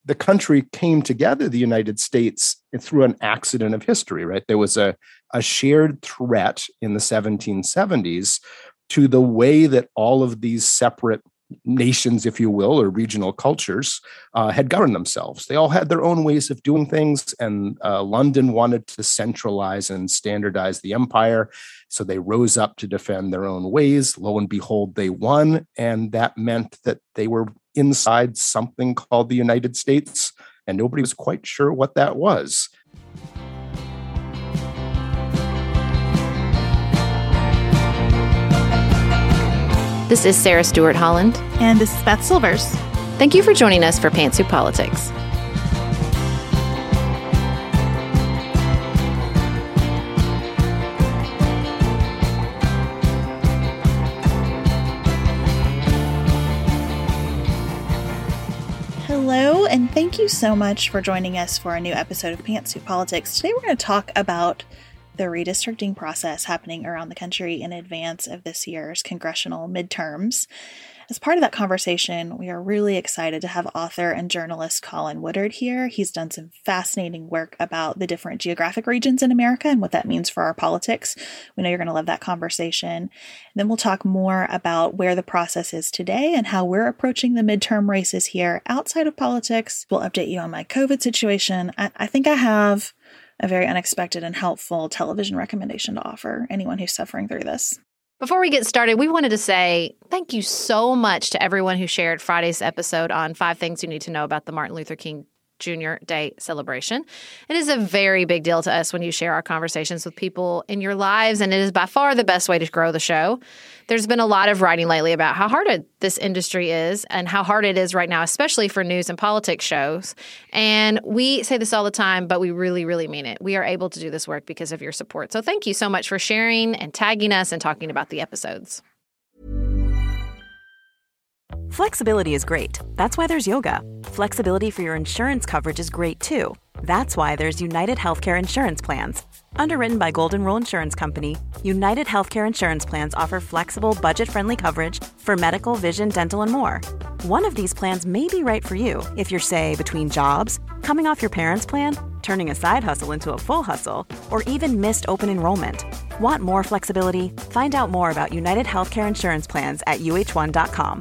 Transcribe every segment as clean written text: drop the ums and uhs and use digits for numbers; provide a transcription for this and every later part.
the country came together, the United States, through an accident of history, right? There was a shared threat in the 1770s to the way that all of these separate nations, if you will, or regional cultures had governed themselves. They all had their own ways of doing things, and London wanted to centralize and standardize the empire. So they rose up to defend their own ways. Lo and behold, they won. And that meant that they were inside something called the United States, and nobody was quite sure what that was. This is Sarah Stewart Holland. And this is Beth Silvers. Thank you for joining us for Pantsuit Politics. Hello, and thank you so much for joining us for a new episode of Pantsuit Politics. Today we're going to talk about the redistricting process happening around the country in advance of this year's congressional midterms. As part of that conversation, we are really excited to have author and journalist Colin Woodard here. He's done some fascinating work about the different geographic regions in America and what that means for our politics. We know you're going to love that conversation. And then we'll talk more about where the process is today and how we're approaching the midterm races here outside of politics. We'll update you on my COVID situation. I think I have a very unexpected and helpful television recommendation to offer anyone who's suffering through this. Before we get started, we wanted to say thank you so much to everyone who shared Friday's episode on 5 things you need to know about the Martin Luther King Jr. Day celebration. It is a very big deal to us when you share our conversations with people in your lives, and it is by far the best way to grow the show. There's been a lot of writing lately about how hard this industry is and how hard it is right now, especially for news and politics shows. And we say this all the time, but we really, really mean it. We are able to do this work because of your support. So thank you so much for sharing and tagging us and talking about the episodes. Flexibility is great. That's why there's yoga. Flexibility for your insurance coverage is great too. That's why there's United Healthcare Insurance Plans. Underwritten by Golden Rule Insurance Company, United Healthcare Insurance Plans offer flexible, budget-friendly coverage for medical, vision, dental, and more. One of these plans may be right for you if you're, say, between jobs, coming off your parents' plan, turning a side hustle into a full hustle, or even missed open enrollment. Want more flexibility? Find out more about United Healthcare Insurance Plans at uh1.com.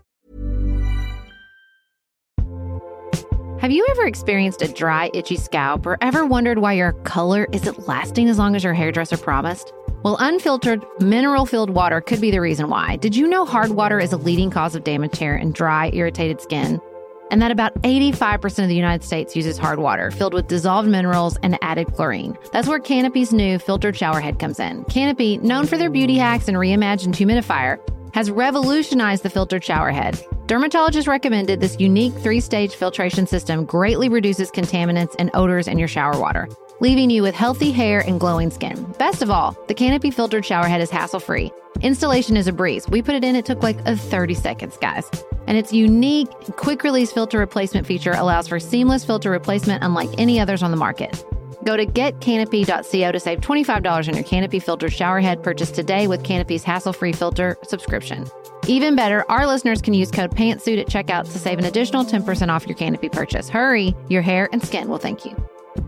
Have you ever experienced a dry, itchy scalp or ever wondered why your color isn't lasting as long as your hairdresser promised? Well, unfiltered, mineral-filled water could be the reason why. Did you know hard water is a leading cause of damaged hair and dry, irritated skin? And that about 85% of the United States uses hard water filled with dissolved minerals and added chlorine. That's where Canopy's new filtered shower head comes in. Canopy, known for their beauty hacks and reimagined humidifier, has revolutionized the filtered shower head. Dermatologists recommended this unique 3-stage filtration system greatly reduces contaminants and odors in your shower water, leaving you with healthy hair and glowing skin. Best of all, the Canopy filtered shower head is hassle-free. Installation is a breeze. We put it in, it took like 30 seconds, guys. And its unique quick-release filter replacement feature allows for seamless filter replacement unlike any others on the market. Go to getcanopy.co to save $25 on your Canopy filtered shower head purchase today with Canopy's hassle-free filter subscription. Even better, our listeners can use code PANTSUIT at checkout to save an additional 10% off your Canopy purchase. Hurry, your hair and skin will thank you.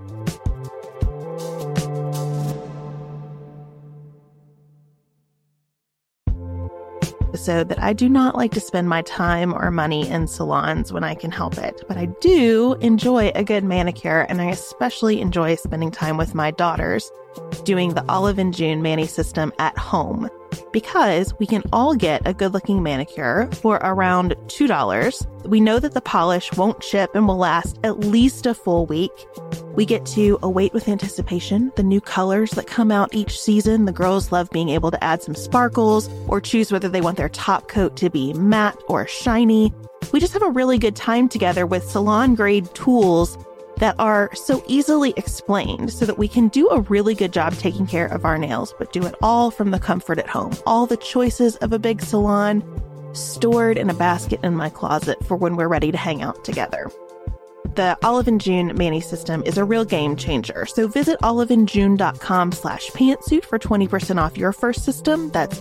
That I do not like to spend my time or money in salons when I can help it, but I do enjoy a good manicure, and I especially enjoy spending time with my daughters doing the Olive and June Mani system at home, because we can all get a good-looking manicure for around $2. We know that the polish won't chip and will last at least a full week. We get to await with anticipation the new colors that come out each season. The girls love being able to add some sparkles or choose whether they want their top coat to be matte or shiny. We just have a really good time together with salon-grade tools that are so easily explained so that we can do a really good job taking care of our nails, but do it all from the comfort at home. All the choices of a big salon stored in a basket in my closet for when we're ready to hang out together. The Olive and June Manny system is a real game changer. So visit oliveandjune.com/pantsuit for 20% off your first system. That's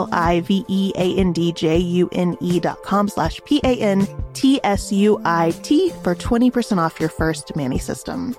oliveandjune.com/pantsuit for 20% off your first Manny system.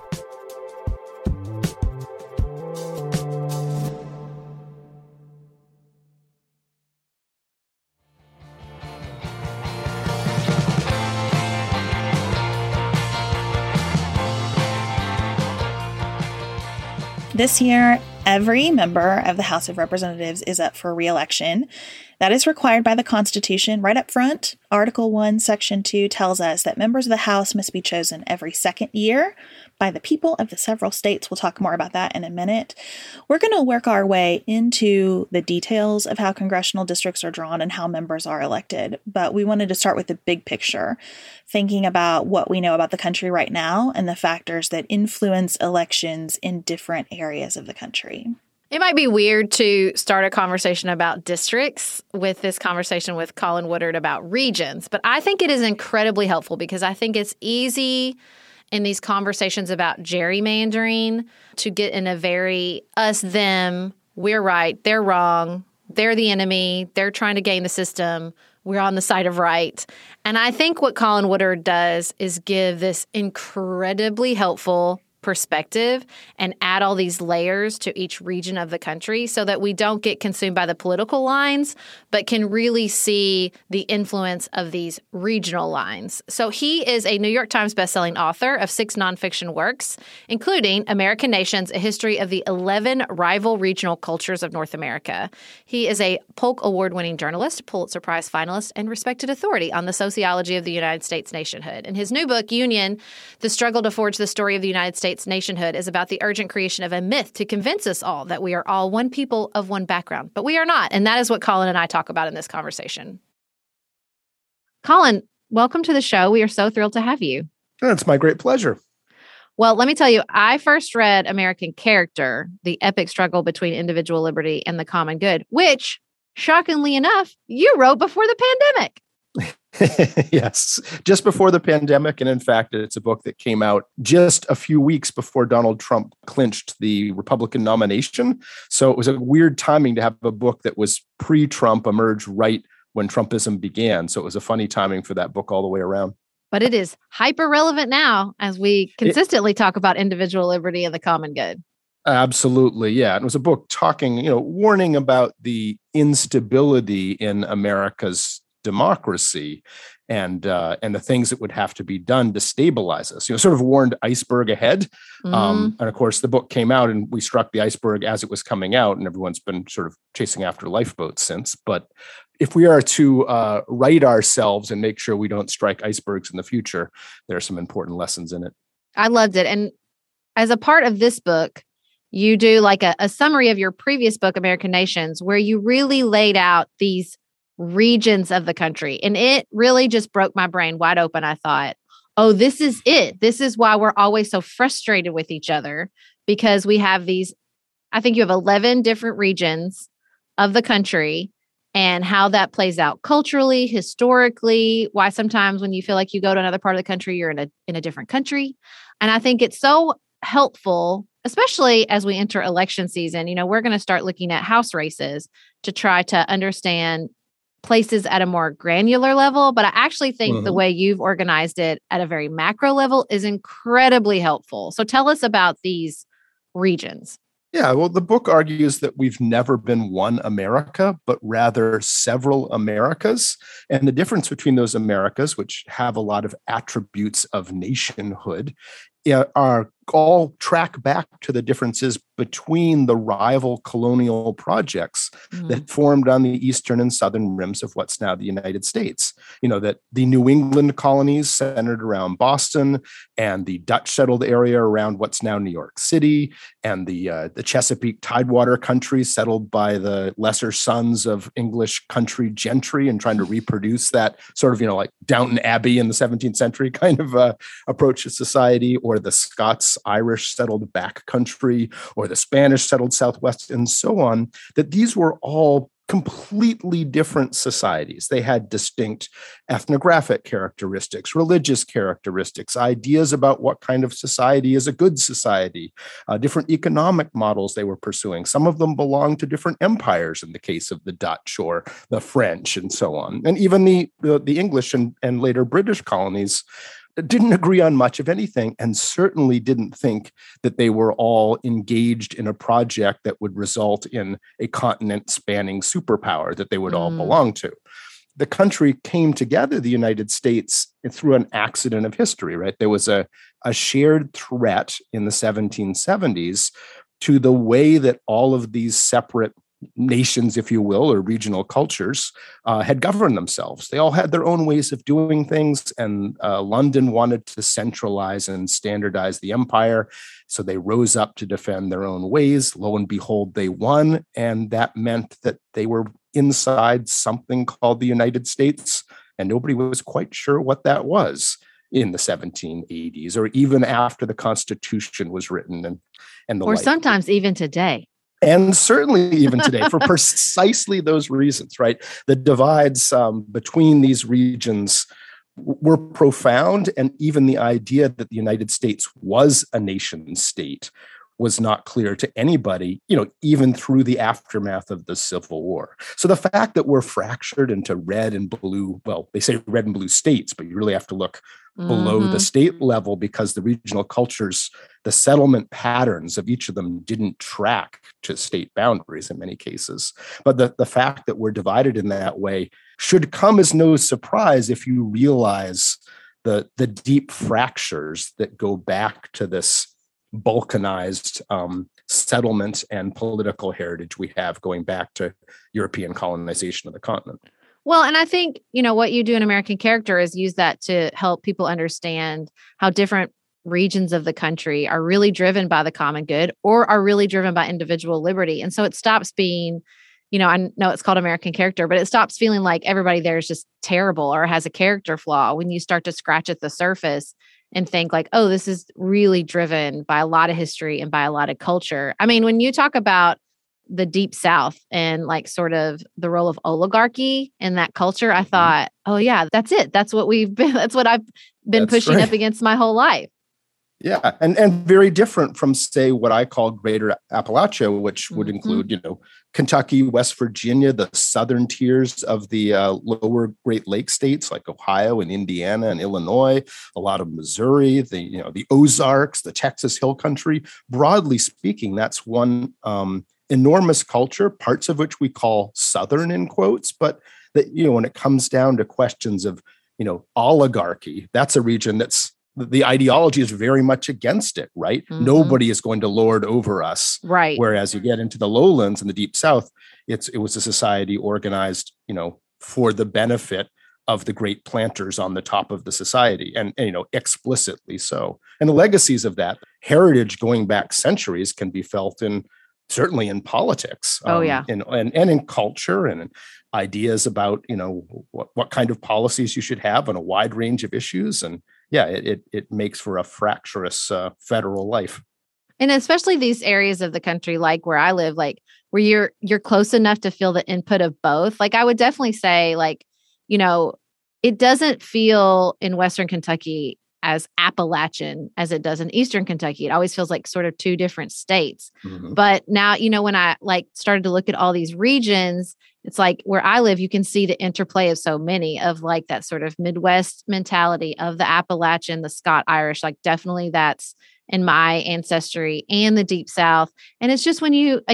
This year, every member of the House of Representatives is up for re-election. That is required by the Constitution right up front. Article 1, Section 2 tells us that members of the House must be chosen every second year by the people of the several states. We'll talk more about that in a minute. We're going to work our way into the details of how congressional districts are drawn and how members are elected. But we wanted to start with the big picture, thinking about what we know about the country right now and the factors that influence elections in different areas of the country. It might be weird to start a conversation about districts with this conversation with Colin Woodard about regions, but I think it is incredibly helpful because I think it's easy in these conversations about gerrymandering to get in a very us, them, we're right, they're wrong, they're the enemy, they're trying to game the system, we're on the side of right. And I think what Colin Woodard does is give this incredibly helpful perspective and add all these layers to each region of the country so that we don't get consumed by the political lines, but can really see the influence of these regional lines. So he is a New York Times bestselling author of 6 nonfiction works, including American Nations, A History of the 11 Rival Regional Cultures of North America. He is a Polk Award-winning journalist, Pulitzer Prize finalist, and respected authority on the sociology of the United States nationhood. In his new book, Union, The Struggle to Forge the Story of the United States Nationhood is about the urgent creation of a myth to convince us all that we are all one people of one background. But we are not. And that is what Colin and I talk about in this conversation. Colin, welcome to the show. We are so thrilled to have you. It's my great pleasure. Well, let me tell you, I first read American Character, the epic struggle between individual liberty and the common good, which, shockingly enough, you wrote before the pandemic. Yes, just before the pandemic. And in fact, it's a book that came out just a few weeks before Donald Trump clinched the Republican nomination. So it was a weird timing to have a book that was pre-Trump emerge right when Trumpism began. So it was a funny timing for that book all the way around. But it is hyper relevant now as we consistently talk about individual liberty and the common good. Absolutely. Yeah. It was a book talking, warning about the instability in America's democracy and the things that would have to be done to stabilize us. Sort of warned iceberg ahead. And of course, the book came out and we struck the iceberg as it was coming out, and everyone's been sort of chasing after lifeboats since. But if we are to right ourselves and make sure we don't strike icebergs in the future, there are some important lessons in it. I loved it. And as a part of this book, you do like a summary of your previous book, American Nations, where you really laid out these regions of the country. And it really just broke my brain wide open. I thought, oh, this is it. This is why we're always so frustrated with each other, because we have these, I think you have 11 different regions of the country and how that plays out culturally, historically, why sometimes when you feel like you go to another part of the country, you're in a different country. And I think it's so helpful, especially as we enter election season. We're going to start looking at House races to try to understand places at a more granular level. But I actually think the way you've organized it at a very macro level is incredibly helpful. So tell us about these regions. Yeah, well, the book argues that we've never been one America, but rather several Americas. And the difference between those Americas, which have a lot of attributes of nationhood, are all track back to the differences between the rival colonial projects that formed on the eastern and southern rims of what's now the United States. That the New England colonies centered around Boston, and the Dutch settled area around what's now New York City, and the Chesapeake Tidewater country settled by the lesser sons of English country gentry and trying to reproduce that sort of, like Downton Abbey in the 17th century kind of approach to society, or the Scots Irish settled back country, or the Spanish settled Southwest, and so on, that these were all completely different societies. They had distinct ethnographic characteristics, religious characteristics, ideas about what kind of society is a good society, different economic models they were pursuing. Some of them belonged to different empires in the case of the Dutch or the French and so on. And even the English and later British colonies didn't agree on much of anything, and certainly didn't think that they were all engaged in a project that would result in a continent-spanning superpower that they would all belong to. The country came together, the United States, through an accident of history, right? There was a shared threat in the 1770s to the way that all of these separate nations, if you will, or regional cultures had governed themselves. They all had their own ways of doing things, and London wanted to centralize and standardize the empire. So they rose up to defend their own ways. Lo and behold, they won. And that meant that they were inside something called the United States, and nobody was quite sure what that was in the 1780s, or even after the Constitution was written and the or like. sometimes even today. And certainly even today, for precisely those reasons, right? The divides between these regions were profound. And even the idea that the United States was a nation state was not clear to anybody, even through the aftermath of the Civil War. So the fact that we're fractured into red and blue, well, they say red and blue states, but you really have to look below the state level, because the regional cultures, the settlement patterns of each of them didn't track to state boundaries in many cases. But the fact that we're divided in that way should come as no surprise if you realize the deep fractures that go back to this Balkanized settlement and political heritage we have going back to European colonization of the continent. Well, and I think, what you do in American Character is use that to help people understand how different regions of the country are really driven by the common good or are really driven by individual liberty. And so it stops being, I know it's called American Character, but it stops feeling like everybody there is just terrible or has a character flaw when you start to scratch at the surface and think like, oh, this is really driven by a lot of history and by a lot of culture. I mean, when you talk about the Deep South and like sort of the role of oligarchy in that culture, I thought, oh yeah, that's it. That's what I've been pushing up against my whole life. Yeah. And very different from, say, what I call Greater Appalachia, which would include, Kentucky, West Virginia, the southern tiers of the lower Great Lakes states like Ohio and Indiana and Illinois, a lot of Missouri, the Ozarks, the Texas Hill Country. Broadly speaking, that's one enormous culture, parts of which we call Southern in quotes, but that, when it comes down to questions of, oligarchy, that's a region that's, the ideology is very much against it, right? Nobody is going to lord over us. Right. Whereas you get into the lowlands and the Deep South, it was a society organized, for the benefit of the great planters on the top of the society, and explicitly so. And the legacies of that heritage going back centuries can be felt certainly in politics. And in culture and in ideas about, what kind of policies you should have on a wide range of issues. And yeah, it makes for a fractious federal life. And especially these areas of the country, like where I live, like where you're close enough to feel the input of both. Like I would definitely say, like, it doesn't feel in Western Kentucky as Appalachian as it does in Eastern Kentucky. It always feels like sort of two different states. But now, when I started to look at all these regions, it's like where I live, you can see the interplay of so many of like that sort of Midwest mentality of the Appalachian, the Scott Irish, like definitely that's in my ancestry, and the Deep South. And it's just when you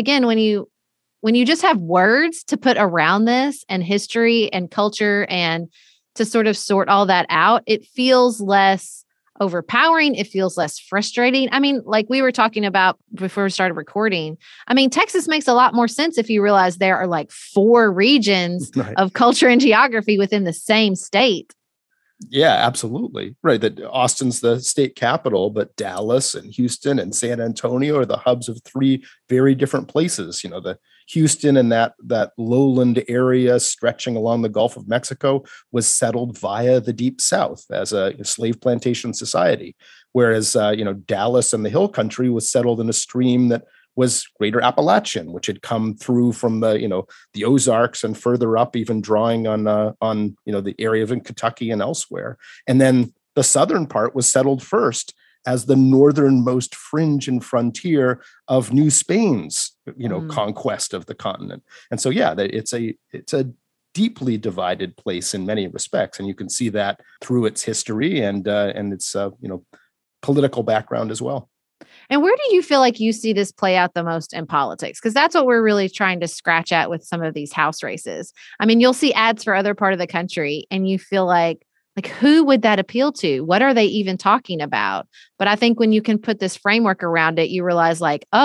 just have words to put around this and history and culture and to sort of sort all that out, it feels less overpowering. It feels less frustrating. I mean, like we were talking about before we started recording, I mean, Texas makes a lot more sense if you realize there are like 4 regions of culture and geography within the same state. Yeah, absolutely. Right. That Austin's the state capital, but Dallas and Houston and San Antonio are the hubs of 3 very different places. The Houston and that lowland area stretching along the Gulf of Mexico was settled via the Deep South as a slave plantation society. Whereas, Dallas and the Hill Country was settled in a stream that was Greater Appalachian, which had come through from the Ozarks and further up, even drawing on the area of Kentucky and elsewhere. And then the southern part was settled first as the northernmost fringe and frontier of New Spain's conquest of the continent. And so it's a deeply divided place in many respects, and you can see that through its history and its political background as well. And where do you feel like you see this play out the most in politics? Because that's what we're really trying to scratch at with some of these House races. I mean, you'll see ads for other part of the country and you feel like who would that appeal to? What are they even talking about? But I think when you can put this framework around it, you realize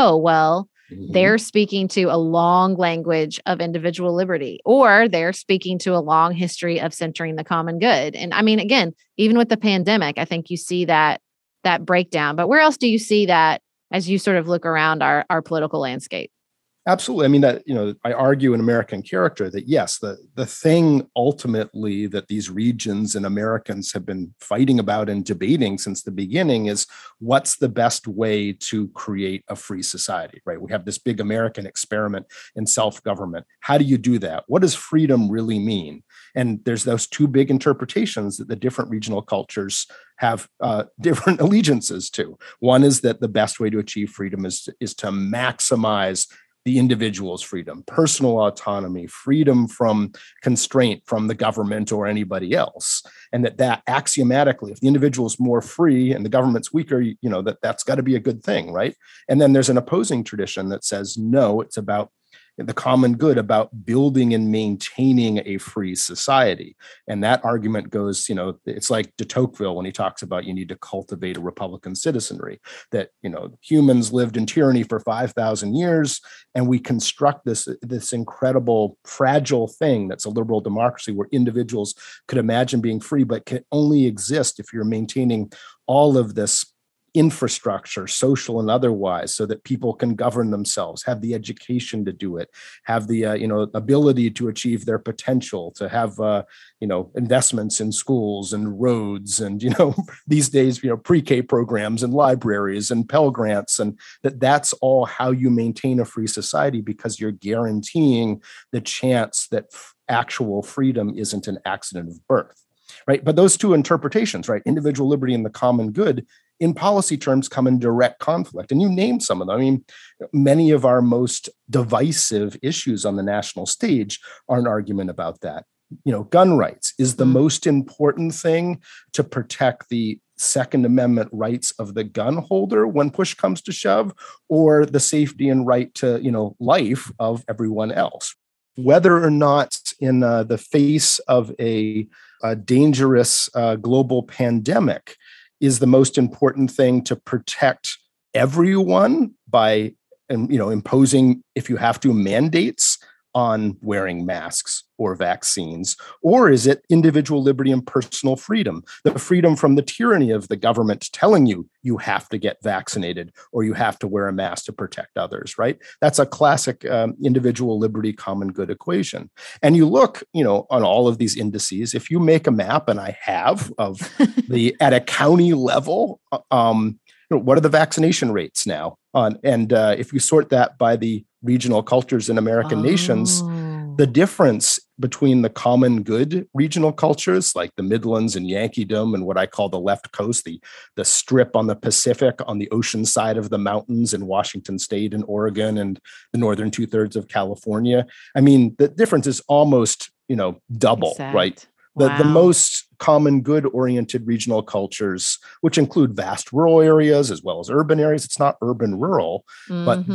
they're speaking to a long language of individual liberty, or they're speaking to a long history of centering the common good. And I mean, again, even with the pandemic, I think you see that breakdown. But where else do you see that as you sort of look around our political landscape? Absolutely. I mean, I argue in American Character that yes, the thing ultimately that these regions and Americans have been fighting about and debating since the beginning is what's the best way to create a free society, right? We have this big American experiment in self-government. How do you do that? What does freedom really mean? And there's those two big interpretations that the different regional cultures have different allegiances to. One is that the best way to achieve freedom is to maximize the individual's freedom, personal autonomy, freedom from constraint from the government or anybody else. And that axiomatically, if the individual is more free and the government's weaker, that's got to be a good thing, right? And then there's an opposing tradition that says, no, it's about the common good, about building and maintaining a free society. And that argument goes, it's like de Tocqueville when he talks about you need to cultivate a republican citizenry, that, humans lived in tyranny for 5,000 years, and we construct this incredible, fragile thing that's a liberal democracy where individuals could imagine being free, but can only exist if you're maintaining all of this infrastructure, social and otherwise, so that people can govern themselves, have the education to do it, have the ability to achieve their potential, to have investments in schools and roads and these days pre-K programs and libraries and Pell Grants, and that's all how you maintain a free society, because you're guaranteeing the chance that actual freedom isn't an accident of birth, right? But those two interpretations, right, individual liberty and the common good, in policy terms, come in direct conflict. And you named some of them. I mean, many of our most divisive issues on the national stage are an argument about that. Gun rights is the most important thing to protect the Second Amendment rights of the gun holder when push comes to shove, or the safety and right to, life of everyone else. Whether or not in the face of a dangerous global pandemic is the most important thing to protect everyone by, imposing, if you have to, mandates on wearing masks or vaccines? Or is it individual liberty and personal freedom, the freedom from the tyranny of the government telling you have to get vaccinated or you have to wear a mask to protect others, right? That's a classic individual liberty, common good equation. And you look, on all of these indices, if you make a map, and I have, of at a county level, what are the vaccination rates now? And if you sort that by the regional cultures in American nations, the difference between the common good regional cultures like the Midlands and Yankeedom and what I call the left coast, the strip on the Pacific, on the ocean side of the mountains in Washington State and Oregon and the northern 2/3 of California. I mean, the difference is almost, double, exact. Right? The most common good oriented regional cultures, which include vast rural areas as well as urban areas. It's not urban rural, but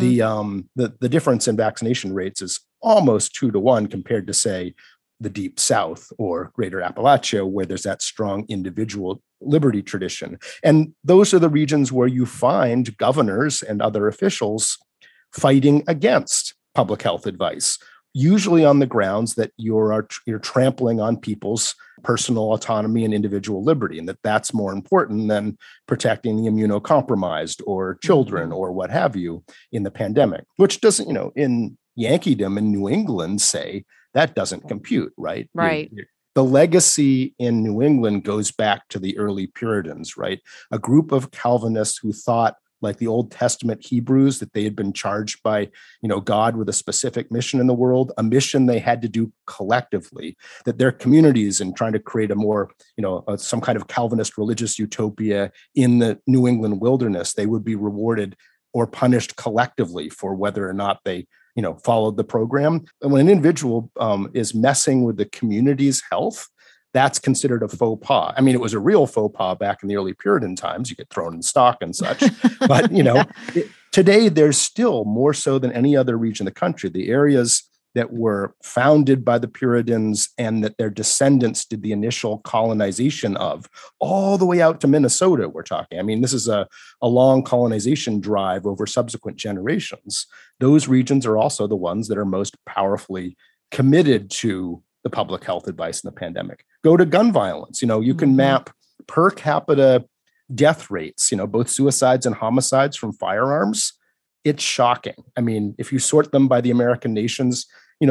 the difference in vaccination rates is almost 2-to-1 compared to, say, the Deep South or Greater Appalachia, where there's that strong individual liberty tradition. And those are the regions where you find governors and other officials fighting against public health advice, usually on the grounds that you're trampling on people's personal autonomy and individual liberty, and that's more important than protecting the immunocompromised or children or what have you in the pandemic, which doesn't, in Yankeedom in New England, say that doesn't compute, right? Right. The legacy in New England goes back to the early Puritans, right? A group of Calvinists who thought like the Old Testament Hebrews, that they had been charged by, God with a specific mission in the world, a mission they had to do collectively, that their communities, and trying to create a more, some kind of Calvinist religious utopia in the New England wilderness, they would be rewarded or punished collectively for whether or not they, followed the program. And when an individual is messing with the community's health, that's considered a faux pas. I mean, it was a real faux pas back in the early Puritan times. You get thrown in stock and such. But, today, there's still, more so than any other region of the country, the areas that were founded by the Puritans and that their descendants did the initial colonization of, all the way out to Minnesota, we're talking. I mean, this is a long colonization drive over subsequent generations. Those regions are also the ones that are most powerfully committed to the public health advice in the pandemic. Go to gun violence. You can map per capita death rates, both suicides and homicides from firearms. It's shocking. I mean, if you sort them by the American nations,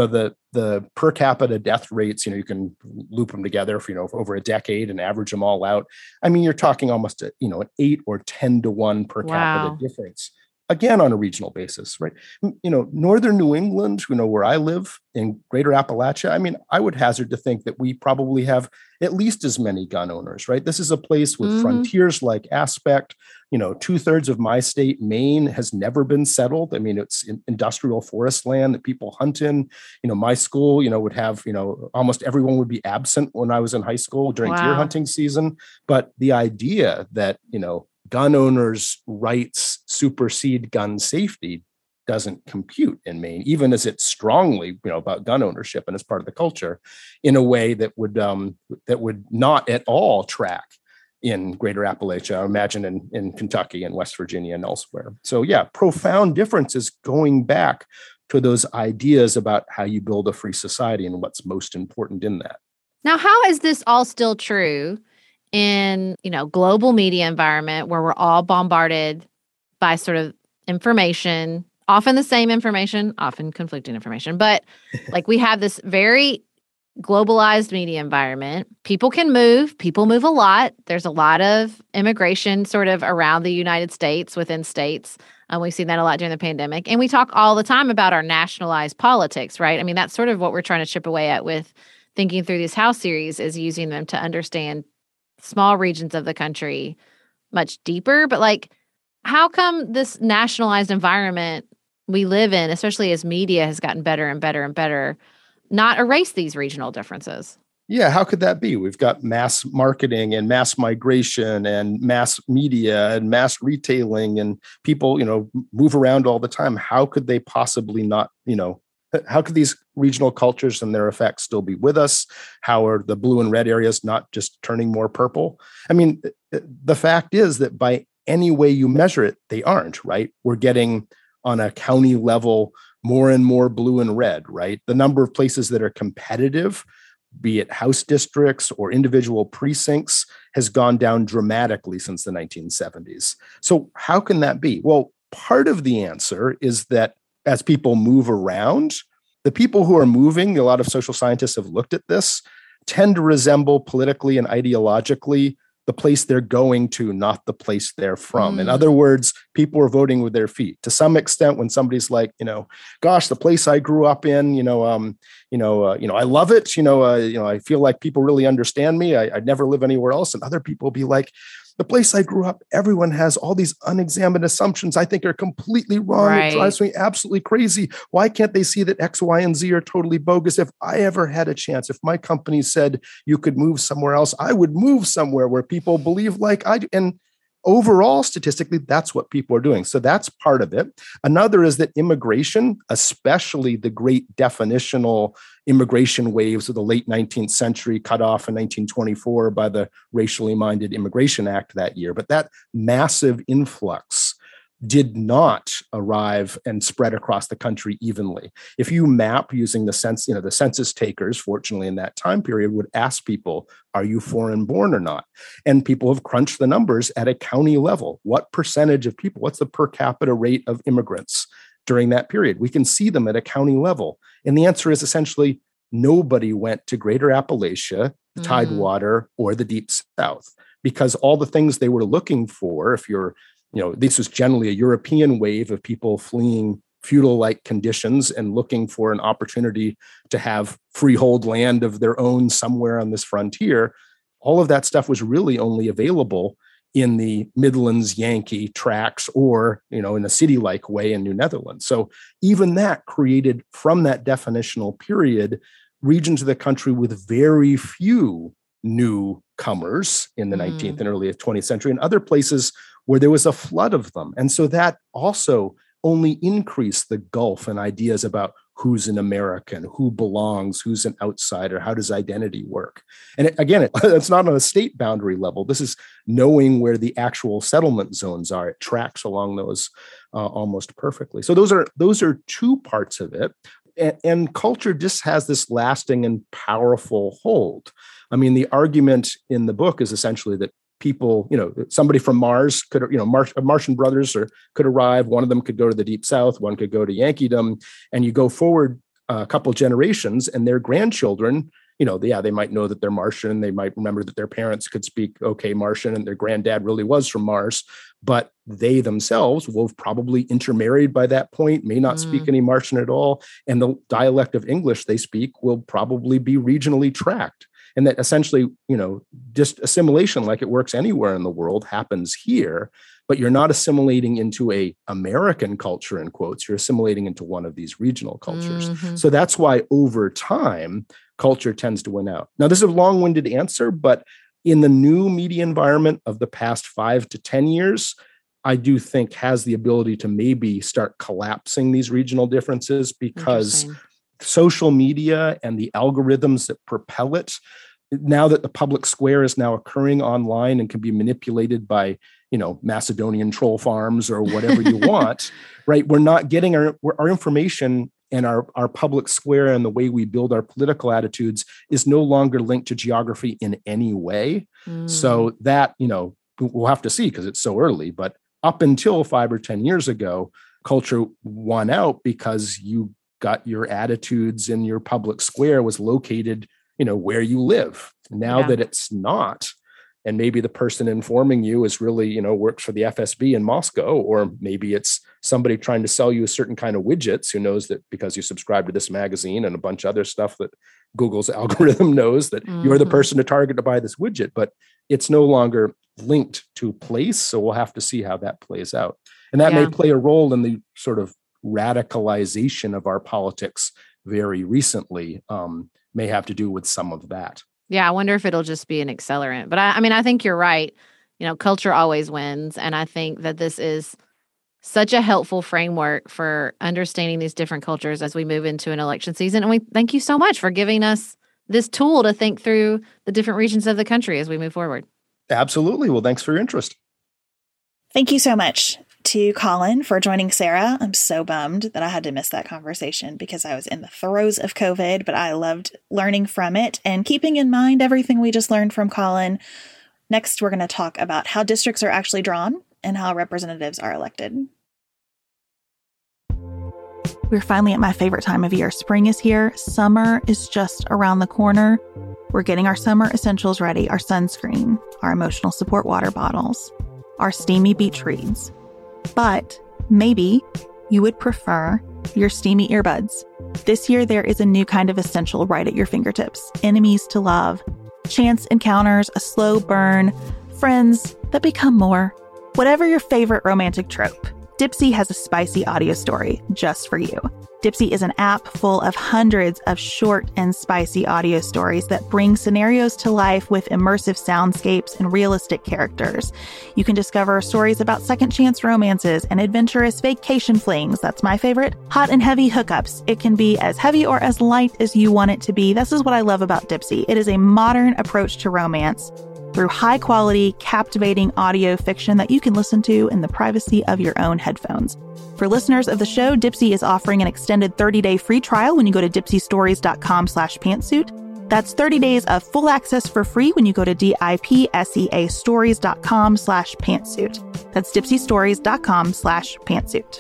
the per capita death rates, you can loop them together for, over a decade and average them all out. I mean, you're talking almost an 8 or 10 to 1 per capita difference. Again, on a regional basis, right? Northern New England, where I live in Greater Appalachia, I mean, I would hazard to think that we probably have at least as many gun owners, right? This is a place with frontiers-like aspect. 2/3 of my state, Maine, has never been settled. I mean, it's industrial forest land that people hunt in. My school, would have, almost everyone would be absent when I was in high school during deer hunting season. But the idea that, gun owners' rights supersede gun safety doesn't compute in Maine, even as it's strongly, about gun ownership and as part of the culture, in a way that would not at all track in Greater Appalachia, I imagine in Kentucky and West Virginia and elsewhere. So yeah, profound differences going back to those ideas about how you build a free society and what's most important in that. Now, how is this all still true in, global media environment where we're all bombarded by sort of information, often the same information, often conflicting information, but like we have this very globalized media environment. People can move. People move a lot. There's a lot of immigration sort of around the United States, within states. We've seen that a lot during the pandemic. And we talk all the time about our nationalized politics, right? I mean, that's sort of what we're trying to chip away at with thinking through these House series, is using them to understand small regions of the country much deeper. But like, how come this nationalized environment we live in, especially as media has gotten better and better and better, not erase these regional differences? Yeah, how could that be? We've got mass marketing and mass migration and mass media and mass retailing, and people, move around all the time. How could they possibly not, how could these regional cultures and their effects still be with us? How are the blue and red areas not just turning more purple? I mean, the fact is that by any way you measure it, they aren't, right? We're getting on a county level more and more blue and red, right? The number of places that are competitive, be it House districts or individual precincts, has gone down dramatically since the 1970s. So how can that be? Well, part of the answer is that as people move around, the people who are moving, a lot of social scientists have looked at this, tend to resemble politically and ideologically the place they're going to, not the place they're from. In other words, people are voting with their feet. To some extent, when somebody's like, gosh, the place I grew up in, I love it. I feel like people really understand me. I'd never live anywhere else. And other people be like, the place I grew up, everyone has all these unexamined assumptions I think are completely wrong. Right. It drives me absolutely crazy. Why can't they see that X, Y, and Z are totally bogus? If I ever had a chance, if my company said you could move somewhere else, I would move somewhere where people believe like I do. And overall, statistically, that's what people are doing. So that's part of it. Another is that immigration, especially the great definitional immigration waves of the late 19th century, cut off in 1924 by the Racially Minded Immigration Act that year. But that massive influx did not arrive and spread across the country evenly. If you map using the census takers, fortunately in that time period, would ask people, are you foreign born or not? And people have crunched the numbers at a county level. What percentage of people, what's the per capita rate of immigrants during that period? We can see them at a county level. And the answer is essentially nobody went to Greater Appalachia, the Tidewater, or the Deep South, because all the things they were looking for, if you're this was generally a European wave of people fleeing feudal-like conditions and looking for an opportunity to have freehold land of their own somewhere on this frontier. All of that stuff was really only available in the Midlands Yankee tracts or, in a city-like way in New Netherlands. So even that created, from that definitional period, regions of the country with very few newcomers in the 19th and early 20th century, and other places where there was a flood of them. And so that also only increased the gulf in ideas about who's an American, who belongs, who's an outsider, how does identity work? And it's not on a state boundary level. This is knowing where the actual settlement zones are. It tracks along those almost perfectly. So those are two parts of it. And culture just has this lasting and powerful hold. I mean, the argument in the book is essentially that people, somebody from Mars could, Martian brothers could arrive. One of them could go to the Deep South, one could go to Yankeedom, and you go forward a couple generations, and their grandchildren, they might know that they're Martian. They might remember that their parents could speak okay Martian, and their granddad really was from Mars. But they themselves will have probably intermarried by that point, may not speak any Martian at all, and the dialect of English they speak will probably be regionally tracked. And that essentially, just assimilation, like it works anywhere in the world, happens here, but you're not assimilating into a American culture, in quotes, you're assimilating into one of these regional cultures. Mm-hmm. So that's why over time, culture tends to win out. Now, this is a long-winded answer, but in the new media environment of the past 5 to 10 years, I do think has the ability to maybe start collapsing these regional differences, because social media and the algorithms that propel it, now that the public square is now occurring online and can be manipulated by, Macedonian troll farms or whatever you want, right? We're not getting our information, and our public square and the way we build our political attitudes is no longer linked to geography in any way. So that, we'll have to see because it's so early, but up until 5 or 10 years ago, culture won out because you got your attitudes in your public square was located, where you live. Now that it's not, and maybe the person informing you is really, works for the FSB in Moscow, or maybe it's somebody trying to sell you a certain kind of widgets who knows that because you subscribe to this magazine and a bunch of other stuff that Google's algorithm knows that you're the person to target to buy this widget, but it's no longer linked to place. So we'll have to see how that plays out. And that may play a role in the sort of radicalization of our politics very recently, may have to do with some of that. Yeah, I wonder if it'll just be an accelerant. But I think you're right. Culture always wins. And I think that this is such a helpful framework for understanding these different cultures as we move into an election season. And we thank you so much for giving us this tool to think through the different regions of the country as we move forward. Absolutely. Well, thanks for your interest. Thank you so much to Colin for joining Sarah. I'm so bummed that I had to miss that conversation because I was in the throes of COVID, but I loved learning from it and keeping in mind everything we just learned from Colin. Next, we're going to talk about how districts are actually drawn and how representatives are elected. We're finally at my favorite time of year. Spring is here. Summer is just around the corner. We're getting our summer essentials ready, our sunscreen, our emotional support water bottles, our steamy beach reads. But maybe you would prefer your steamy earbuds. This year, there is a new kind of essential right at your fingertips. Enemies to love, chance encounters, a slow burn, friends that become more. Whatever your favorite romantic trope, Dipsea has a spicy audio story just for you. Dipsea is an app full of hundreds of short and spicy audio stories that bring scenarios to life with immersive soundscapes and realistic characters. You can discover stories about second chance romances and adventurous vacation flings. That's my favorite. Hot and heavy hookups. It can be as heavy or as light as you want it to be. This is what I love about Dipsea. It is a modern approach to romance through high-quality, captivating audio fiction that you can listen to in the privacy of your own headphones. For listeners of the show, Dipsea is offering an extended 30-day free trial when you go to dipseastories.com/pantsuit. That's 30 days of full access for free when you go to dipseastories.com/pantsuit. That's dipseastories.com/pantsuit.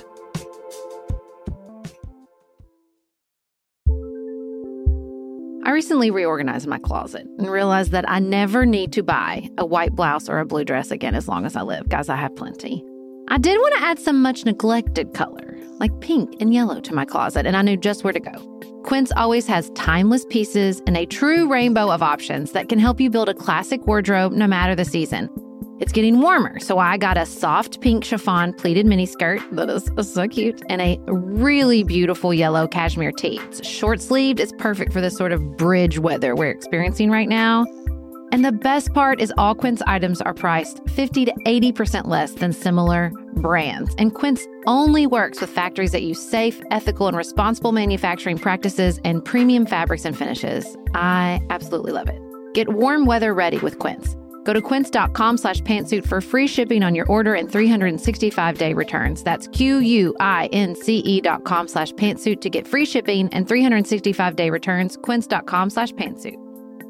I recently reorganized my closet and realized that I never need to buy a white blouse or a blue dress again as long as I live. Guys, I have plenty. I did want to add some much neglected color, like pink and yellow, to my closet, and I knew just where to go. Quince always has timeless pieces and a true rainbow of options that can help you build a classic wardrobe no matter the season. It's getting warmer, so I got a soft pink chiffon pleated miniskirt that is so cute, and a really beautiful yellow cashmere tee. It's short-sleeved. It's perfect for this sort of bridge weather we're experiencing right now. And the best part is all Quince items are priced 50 to 80% less than similar brands. And Quince only works with factories that use safe, ethical, and responsible manufacturing practices and premium fabrics and finishes. I absolutely love it. Get warm weather ready with Quince. Go to quince.com/pantsuit for free shipping on your order and 365-day returns. That's QUINCE.com/pantsuit to get free shipping and 365-day returns. Quince.com/pantsuit.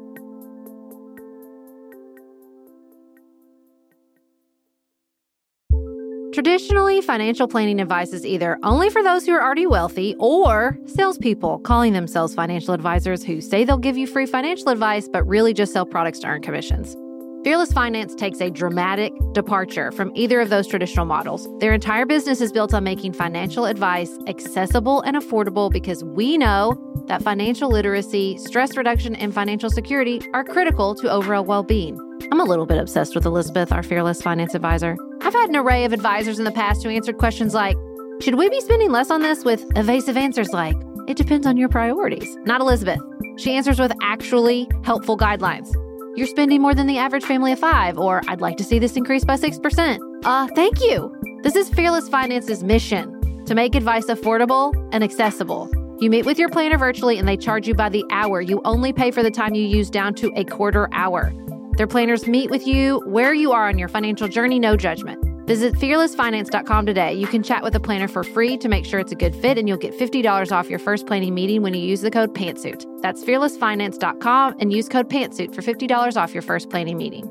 Traditionally, financial planning advice is either only for those who are already wealthy or salespeople calling themselves financial advisors who say they'll give you free financial advice but really just sell products to earn commissions. Fearless Finance takes a dramatic departure from either of those traditional models. Their entire business is built on making financial advice accessible and affordable because we know that financial literacy, stress reduction, and financial security are critical to overall well-being. I'm a little bit obsessed with Elizabeth, our Fearless Finance advisor. I've had an array of advisors in the past who answered questions like, should we be spending less on this, with evasive answers like, it depends on your priorities. Not Elizabeth. She answers with actually helpful guidelines. You're spending more than the average family of 5, or I'd like to see this increase by 6%. Thank you. This is Fearless Finance's mission, to make advice affordable and accessible. You meet with your planner virtually and they charge you by the hour. You only pay for the time you use down to a quarter hour. Their planners meet with you where you are on your financial journey, no judgment. Visit fearlessfinance.com today. You can chat with a planner for free to make sure it's a good fit, and you'll get $50 off your first planning meeting when you use the code PANTSUIT. That's fearlessfinance.com and use code PANTSUIT for $50 off your first planning meeting.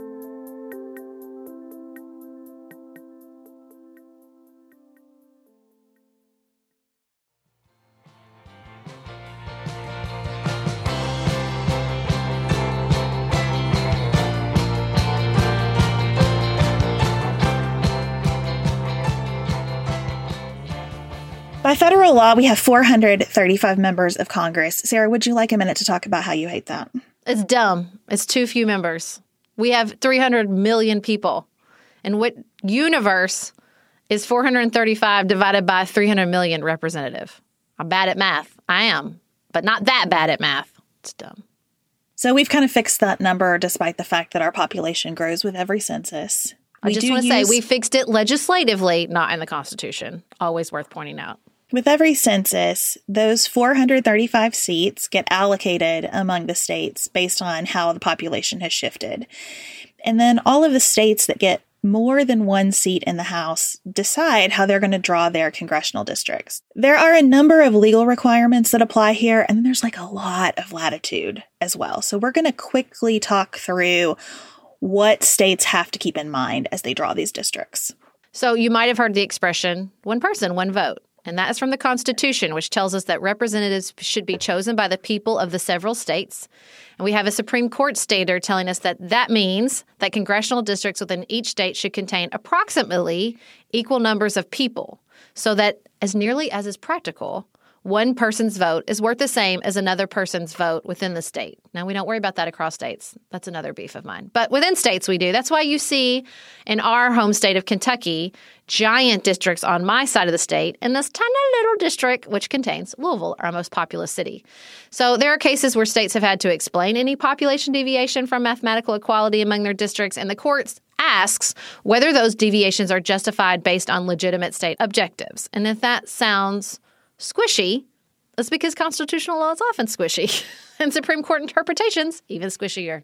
By federal law, we have 435 members of Congress. Sarah, would you like a minute to talk about how you hate that? It's dumb. It's too few members. We have 300 million people. And what universe is 435 divided by 300 million representative? I'm bad at math. I am, but not that bad at math. It's dumb. So we've kind of fixed that number despite the fact that our population grows with every census. I just want to say we fixed it legislatively, not in the Constitution. Always worth pointing out. With every census, those 435 seats get allocated among the states based on how the population has shifted. And then all of the states that get more than one seat in the House decide how they're going to draw their congressional districts. There are a number of legal requirements that apply here, and then there's like a lot of latitude as well. So we're going to quickly talk through what states have to keep in mind as they draw these districts. So you might have heard the expression, one person, one vote. And that is from the Constitution, which tells us that representatives should be chosen by the people of the several states. And we have a Supreme Court stater telling us that that means that congressional districts within each state should contain approximately equal numbers of people, so that as nearly as is practical, one person's vote is worth the same as another person's vote within the state. Now, we don't worry about that across states. That's another beef of mine. But within states, we do. That's why you see in our home state of Kentucky, giant districts on my side of the state, and this tiny little district, which contains Louisville, our most populous city. So there are cases where states have had to explain any population deviation from mathematical equality among their districts, and the courts asks whether those deviations are justified based on legitimate state objectives. And if that sounds squishy, that's because constitutional law is often squishy, and Supreme Court interpretations even squishier.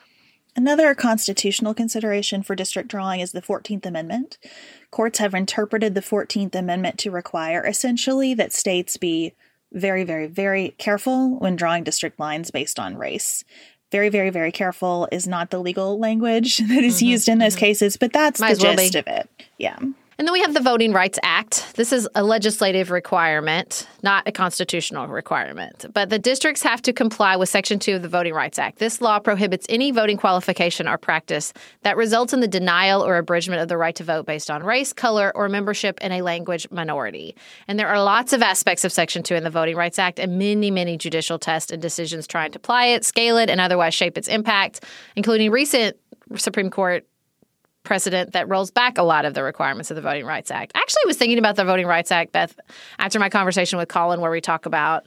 Another constitutional consideration for district drawing is the 14th Amendment. Courts have interpreted the 14th Amendment to require essentially that states be very, very, very careful when drawing district lines based on race. Very, very, very careful is not the legal language that is used in those cases, but that's the gist of it. Yeah. And then we have the Voting Rights Act. This is a legislative requirement, not a constitutional requirement. But the districts have to comply with Section 2 of the Voting Rights Act. This law prohibits any voting qualification or practice that results in the denial or abridgment of the right to vote based on race, color, or membership in a language minority. And there are lots of aspects of Section 2 in the Voting Rights Act and many, many judicial tests and decisions trying to apply it, scale it, and otherwise shape its impact, including recent Supreme Court precedent that rolls back a lot of the requirements of the Voting Rights Act. I actually was thinking about the Voting Rights Act, Beth, after my conversation with Colin, where we talk about,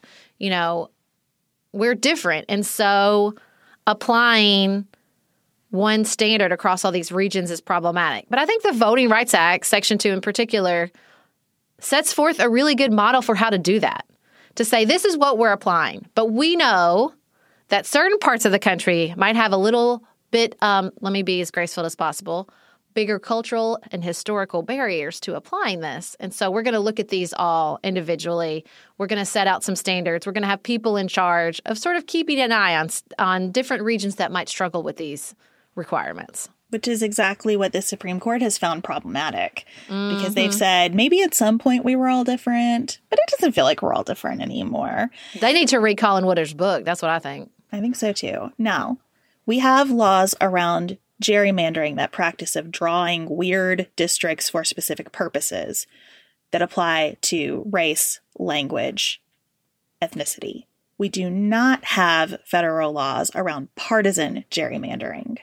we're different. And so applying one standard across all these regions is problematic. But I think the Voting Rights Act, Section 2 in particular, sets forth a really good model for how to do that. To say, this is what we're applying. But we know that certain parts of the country might have a little bit, let me be as graceful as possible, bigger cultural and historical barriers to applying this. And so we're going to look at these all individually. We're going to set out some standards. We're going to have people in charge of sort of keeping an eye on different regions that might struggle with these requirements. Which is exactly what the Supreme Court has found problematic. Because they've said, maybe at some point we were all different, but it doesn't feel like we're all different anymore. They need to read Colin Woodard's book. That's what I think. I think so, too. Now, we have laws around gerrymandering, that practice of drawing weird districts for specific purposes that apply to race, language, ethnicity. We do not have federal laws around partisan gerrymandering.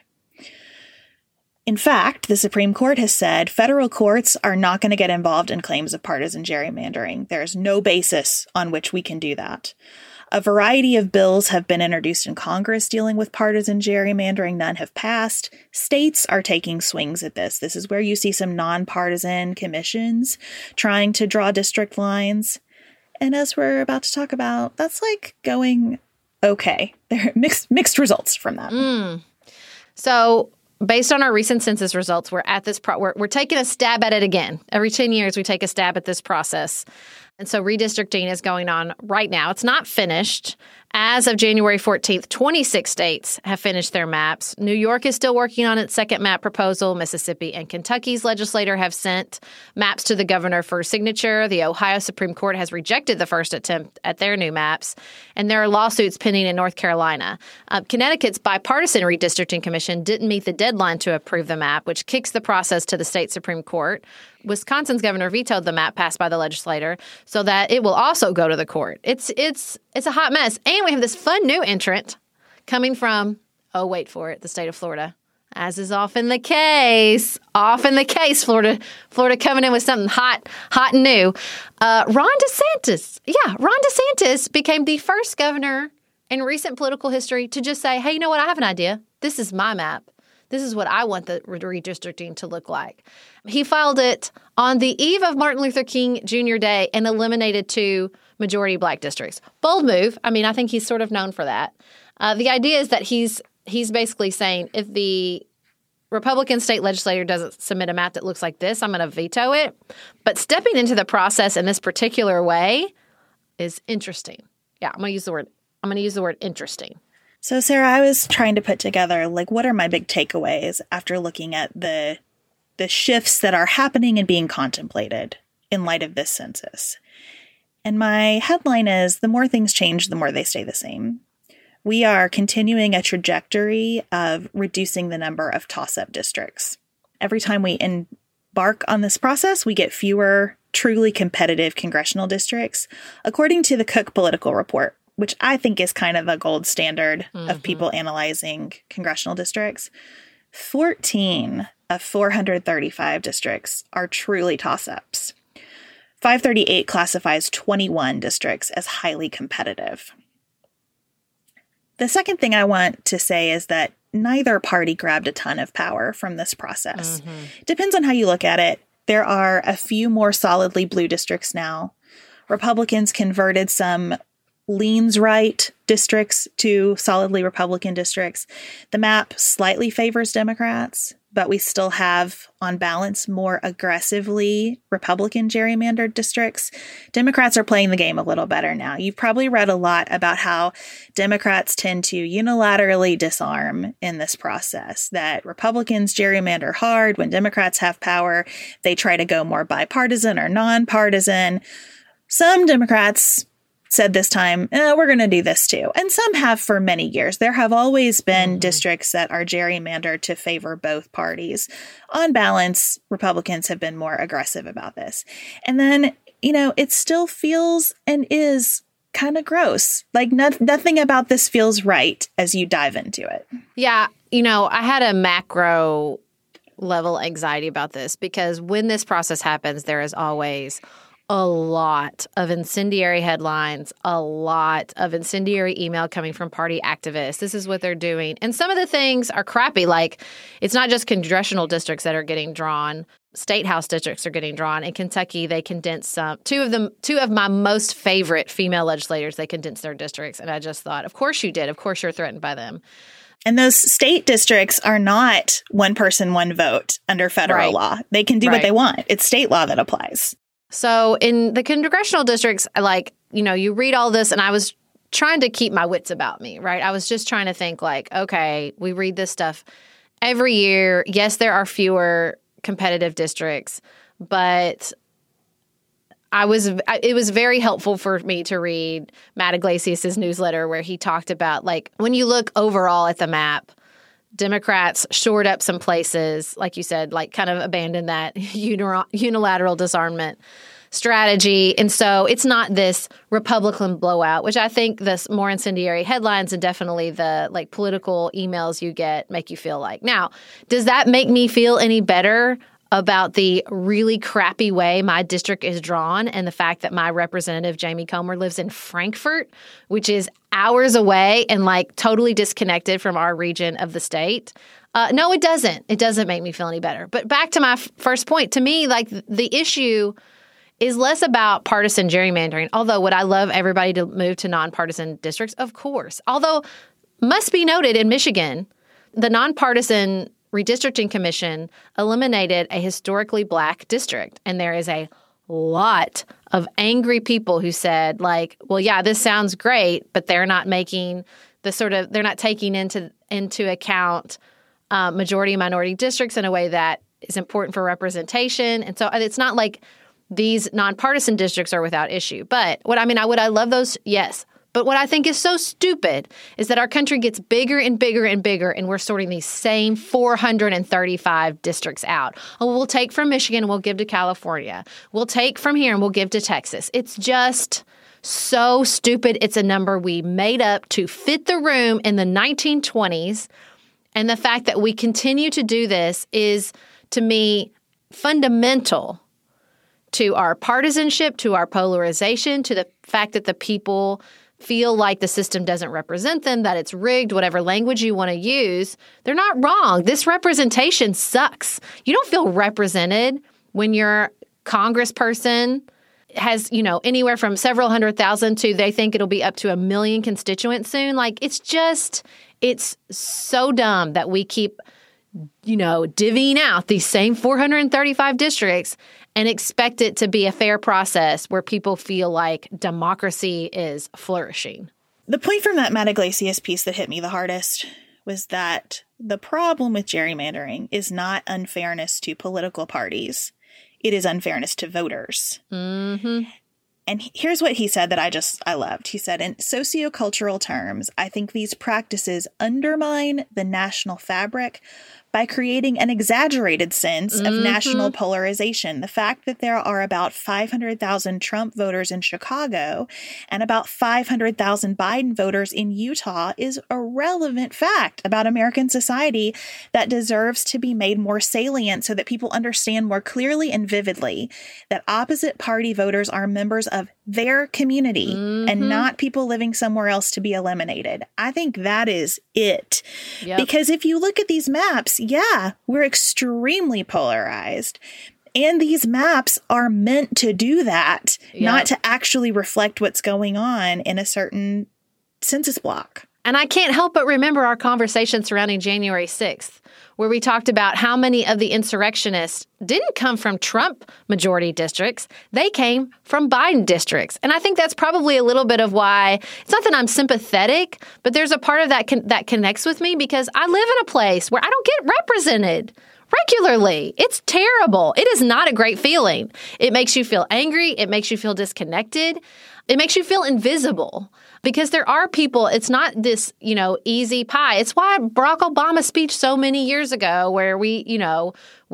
In fact, the Supreme Court has said federal courts are not going to get involved in claims of partisan gerrymandering. There is no basis on which we can do that. A variety of bills have been introduced in Congress dealing with partisan gerrymandering. None have passed. States are taking swings at this. This is where you see some nonpartisan commissions trying to draw district lines. And as we're about to talk about, that's like going okay. There are mixed results from that. So based on our recent census results, we're at this we're taking a stab at it again. Every 10 years, we take a stab at this process. And so redistricting is going on right now. It's not finished. As of January 14th, 26 states have finished their maps. New York is still working on its second map proposal. Mississippi and Kentucky's legislator have sent maps to the governor for signature. The Ohio Supreme Court has rejected the first attempt at their new maps. And there are lawsuits pending in North Carolina. Connecticut's bipartisan redistricting commission didn't meet the deadline to approve the map, which kicks the process to the state Supreme Court. Wisconsin's governor vetoed the map passed by the legislator so that it will also go to the court. It's a hot mess. And we have this fun new entrant coming from, oh, wait for it, the state of Florida. As is often the case, Florida coming in with something hot and new. Ron DeSantis became the first governor in recent political history to just say, hey, you know what? I have an idea. This is my map. This is what I want the redistricting to look like. He filed it on the eve of Martin Luther King Jr. Day and eliminated 2 majority black districts. Bold move. I mean, I think he's sort of known for that. The idea is that he's basically saying if the Republican state legislator doesn't submit a map that looks like this, I'm going to veto it. But stepping into the process in this particular way is interesting. Yeah, I'm going to use the word interesting. So, Sarah, I was trying to put together, what are my big takeaways after looking at the shifts that are happening and being contemplated in light of this census. And my headline is, the more things change, the more they stay the same. We are continuing a trajectory of reducing the number of toss-up districts. Every time we embark on this process, we get fewer truly competitive congressional districts, according to the Cook Political Report, which I think is kind of a gold standard of people analyzing congressional districts. 14 of 435 districts are truly toss-ups. 538 classifies 21 districts as highly competitive. The second thing I want to say is that neither party grabbed a ton of power from this process. Depends on how you look at it. There are a few more solidly blue districts now. Republicans converted some leans right districts to solidly Republican districts. The map slightly favors Democrats, but we still have, on balance, more aggressively Republican gerrymandered districts. Democrats are playing the game a little better now. You've probably read a lot about how Democrats tend to unilaterally disarm in this process, that Republicans gerrymander hard. When Democrats have power, they try to go more bipartisan or nonpartisan. Some Democrats said this time, we're going to do this too. And some have for many years. There have always been districts that are gerrymandered to favor both parties. On balance, Republicans have been more aggressive about this. And then, it still feels and is kind of gross. Like nothing about this feels right as you dive into it. Yeah. I had a macro level anxiety about this because when this process happens, there is always a lot of incendiary headlines, a lot of incendiary email coming from party activists. This is what they're doing. And some of the things are crappy. Like, it's not just congressional districts that are getting drawn. State house districts are getting drawn. In Kentucky, they condensed two of my most favorite female legislators, they condensed their districts. And I just thought, of course you did. Of course you're threatened by them. And those state districts are not one person, one vote under federal law. They can do what they want. It's state law that applies. So in the congressional districts, you read all this, and I was trying to keep my wits about me, right? I was just trying to think okay, we read this stuff every year. Yes, there are fewer competitive districts, but it was very helpful for me to read Matt Iglesias' newsletter where he talked about, when you look overall at the map, Democrats shored up some places, like you said, kind of abandoned that unilateral disarmament strategy. And so it's not this Republican blowout, which I think the more incendiary headlines and definitely the political emails you get make you feel like. Now, does that make me feel any better about the really crappy way my district is drawn and the fact that my representative, Jamie Comer, lives in Frankfort, which is hours away and totally disconnected from our region of the state? No, it doesn't. It doesn't make me feel any better. But back to my first point, to me, the issue is less about partisan gerrymandering, although would I love everybody to move to nonpartisan districts? Of course. Although, must be noted, in Michigan, the nonpartisan Redistricting Commission eliminated a historically black district. And there is a lot of angry people who said, well, yeah, this sounds great, but they're not making they're not taking into account majority and minority districts in a way that is important for representation. And so it's not like these nonpartisan districts are without issue. But would I love those? Yes. But what I think is so stupid is that our country gets bigger and bigger and bigger, and we're sorting these same 435 districts out. Oh, we'll take from Michigan and we'll give to California. We'll take from here and we'll give to Texas. It's just so stupid. It's a number we made up to fit the room in the 1920s. And the fact that we continue to do this is, to me, fundamental to our partisanship, to our polarization, to the fact that the people feel like the system doesn't represent them, that it's rigged, whatever language you want to use. They're not wrong. This representation sucks. You don't feel represented when your congressperson has, anywhere from several 100,000 to they think it'll be up to 1 million constituents soon. It's so dumb that we keep, divvying out these same 435 districts and expect it to be a fair process where people feel like democracy is flourishing. The point from that Matt Iglesias piece that hit me the hardest was that the problem with gerrymandering is not unfairness to political parties. It is unfairness to voters. Mm-hmm. And here's what he said that I loved. He said, in sociocultural terms, I think these practices undermine the national fabric by creating an exaggerated sense of national polarization. The fact that there are about 500,000 Trump voters in Chicago and about 500,000 Biden voters in Utah is a relevant fact about American society that deserves to be made more salient so that people understand more clearly and vividly that opposite party voters are members of their community and not people living somewhere else to be eliminated. I think that is it. Yep. Because if you look at these maps, yeah, we're extremely polarized. And these maps are meant to do that, not to actually reflect what's going on in a certain census block. And I can't help but remember our conversation surrounding January 6th, where we talked about how many of the insurrectionists didn't come from Trump majority districts. They came from Biden districts. And I think that's probably a little bit of why it's not that I'm sympathetic, but there's a part of that that connects with me because I live in a place where I don't get represented regularly. It's terrible. It is not a great feeling. It makes you feel angry. It makes you feel disconnected. It makes you feel invisible because there are people, it's not this, easy pie. It's why Barack Obama's speech so many years ago where we go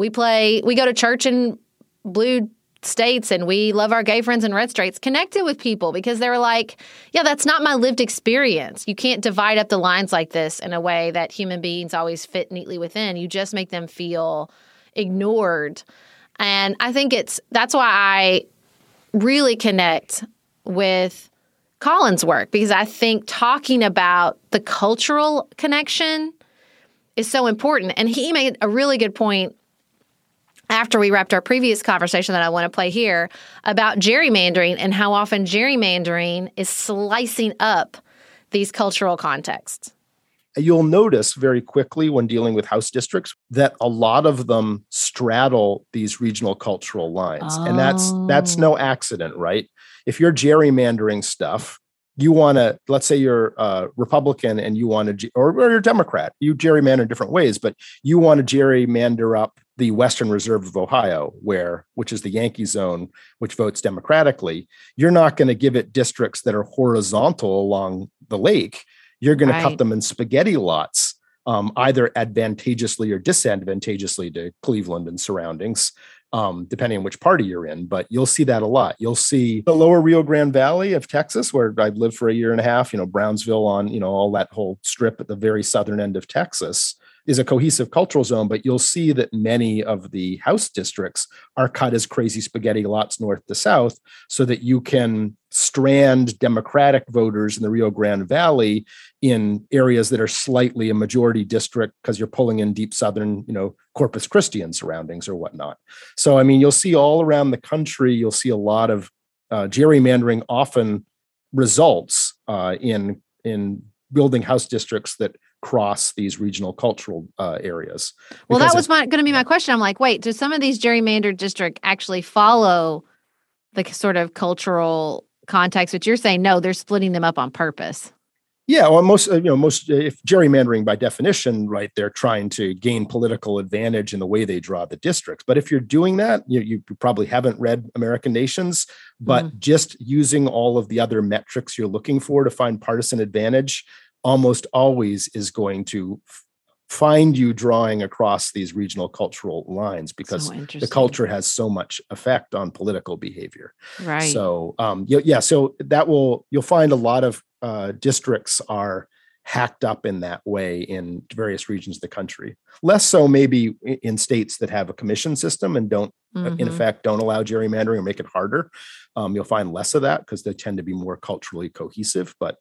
to church in blue states and we love our gay friends in red states, connected with people because they were like, yeah, that's not my lived experience. You can't divide up the lines like this in a way that human beings always fit neatly within. You just make them feel ignored. And I think that's why I really connect with Colin's work, because I think talking about the cultural connection is so important. And he made a really good point after we wrapped our previous conversation that I want to play here about gerrymandering and how often gerrymandering is slicing up these cultural contexts. You'll notice very quickly when dealing with House districts that a lot of them straddle these regional cultural lines. Oh. And that's no accident, right? If you're gerrymandering stuff, you want to, let's say you're a Republican and you want to, or you're a Democrat, you gerrymander in different ways, but you want to gerrymander up the Western Reserve of Ohio, which is the Yankee zone, which votes Democratically. You're not going to give it districts that are horizontal along the lake. You're going to cut them in spaghetti lots, either advantageously or disadvantageously to Cleveland and surroundings, depending on which party you're in. But you'll see that a lot. You'll see the lower Rio Grande Valley of Texas, where I've lived for a year and a half, Brownsville on, all that whole strip at the very southern end of Texas is a cohesive cultural zone, but you'll see that many of the House districts are cut as crazy spaghetti lots north to south so that you can strand Democratic voters in the Rio Grande Valley in areas that are slightly a majority district because you're pulling in deep southern, Corpus Christi and surroundings or whatnot. So, you'll see all around the country, you'll see a lot of gerrymandering often results in building House districts that cross these regional cultural areas. Well, that was going to be my question. I'm like, wait, do some of these gerrymandered districts actually follow the sort of cultural context? But you're saying, no, they're splitting them up on purpose. Yeah, well, most if gerrymandering by definition, right, they're trying to gain political advantage in the way they draw the districts. But if you're doing that, you probably haven't read American Nations, but just using all of the other metrics you're looking for to find partisan advantage almost always is going to find you drawing across these regional cultural lines because the culture has so much effect on political behavior. Right. So, so you'll find a lot of districts are hacked up in that way in various regions of the country. Less so maybe in states that have a commission system and don't, in effect, don't allow gerrymandering or make it harder. You'll find less of that because they tend to be more culturally cohesive, but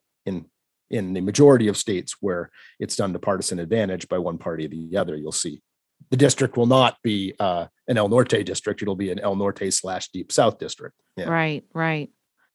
in the majority of states where it's done to partisan advantage by one party or the other, you'll see the district will not be an El Norte district. It'll be an El Norte/Deep South district. Yeah. Right.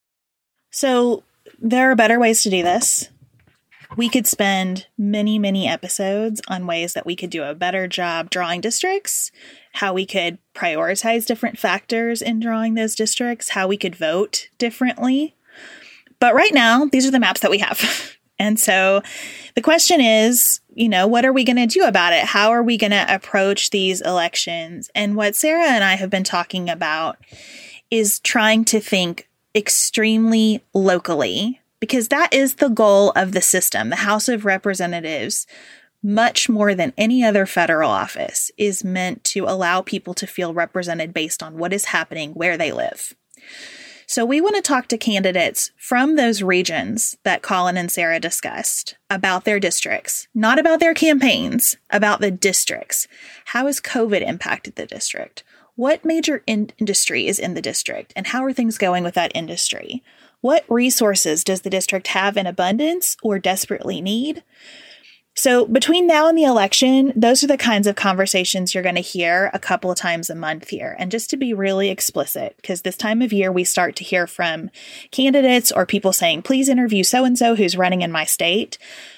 So there are better ways to do this. We could spend many, many episodes on ways that we could do a better job drawing districts, how we could prioritize different factors in drawing those districts, how we could vote differently. But right now, these are the maps that we have. And so the question is, what are we going to do about it? How are we going to approach these elections? And what Sarah and I have been talking about is trying to think extremely locally, because that is the goal of the system. The House of Representatives, much more than any other federal office, is meant to allow people to feel represented based on what is happening where they live. So we want to talk to candidates from those regions that Colin and Sarah discussed about their districts, not about their campaigns, about the districts. How has COVID impacted the district? What major industry is in the district, and how are things going with that industry? What resources does the district have in abundance or desperately need? So between now and the election, those are the kinds of conversations you're going to hear a couple of times a month here. And just to be really explicit, because this time of year we start to hear from candidates or people saying, please interview so-and-so who's running in my state.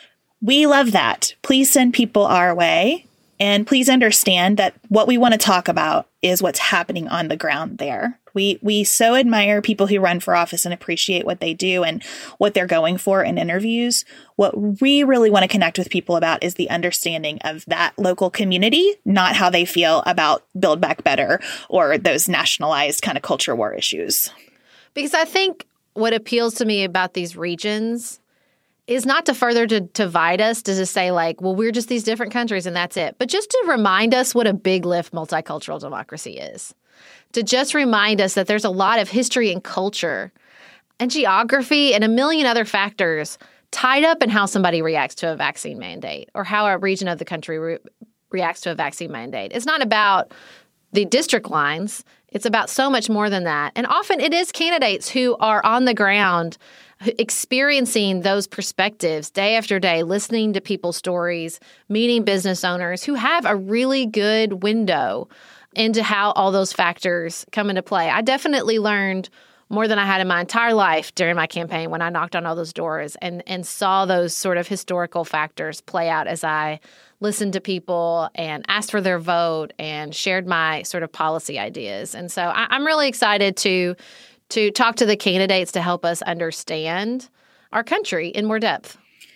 We love that. Please send people our way. And please understand that what we want to talk about is what's happening on the ground there. We so admire people who run for office and appreciate what they do and what they're going for in interviews. What we really want to connect with people about is the understanding of that local community, not how they feel about Build Back Better or those nationalized kind of culture war issues. Because I think what appeals to me about these regions is not to further to divide us, to just say like, well, we're just these different countries and that's it. But just to remind us what a big lift multicultural democracy is. To just remind us that there's a lot of history and culture and geography and a million other factors tied up in how somebody reacts to a vaccine mandate or how a region of the country reacts to a vaccine mandate. It's not about the district lines. It's about so much more than that. And often it is candidates who are on the ground experiencing those perspectives day after day, listening to people's stories, meeting business owners who have a really good window into how all those factors come into play. I definitely learned more than I had in my entire life during my campaign when I knocked on all those doors and saw those sort of historical factors play out as I listened to people and asked for their vote and shared my sort of policy ideas. And so I'm really excited to talk to the candidates to help us understand our country in more depth.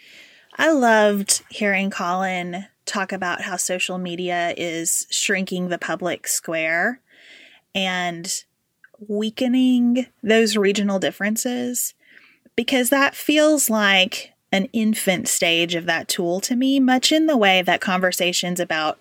I loved hearing Colin talk about how social media is shrinking the public square and weakening those regional differences, because that feels like an infant stage of that tool to me, much in the way that conversations about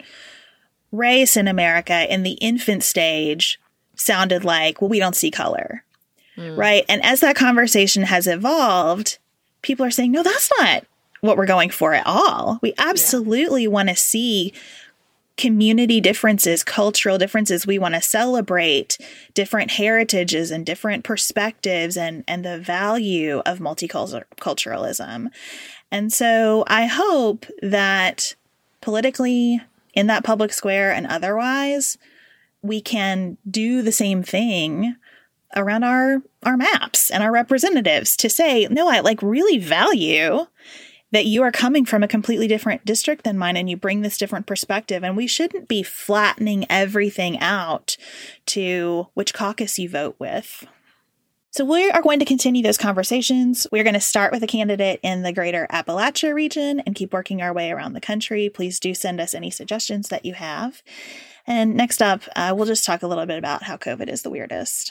race in America in the infant stage sounded like, well, we don't see color. Right. And as that conversation has evolved, people are saying, no, that's not what we're going for at all. We absolutely want to see community differences, cultural differences. We want to celebrate different heritages and different perspectives and the value of multiculturalism. And so I hope that politically, in that public square and otherwise, we can do the same thing around our maps and our representatives to say, no, I really value that you are coming from a completely different district than mine and you bring this different perspective. And we shouldn't be flattening everything out to which caucus you vote with. So we are going to continue those conversations. We're going to start with a candidate in the greater Appalachia region and keep working our way around the country. Please do send us any suggestions that you have. And next up, we'll just talk a little bit about how COVID is the weirdest.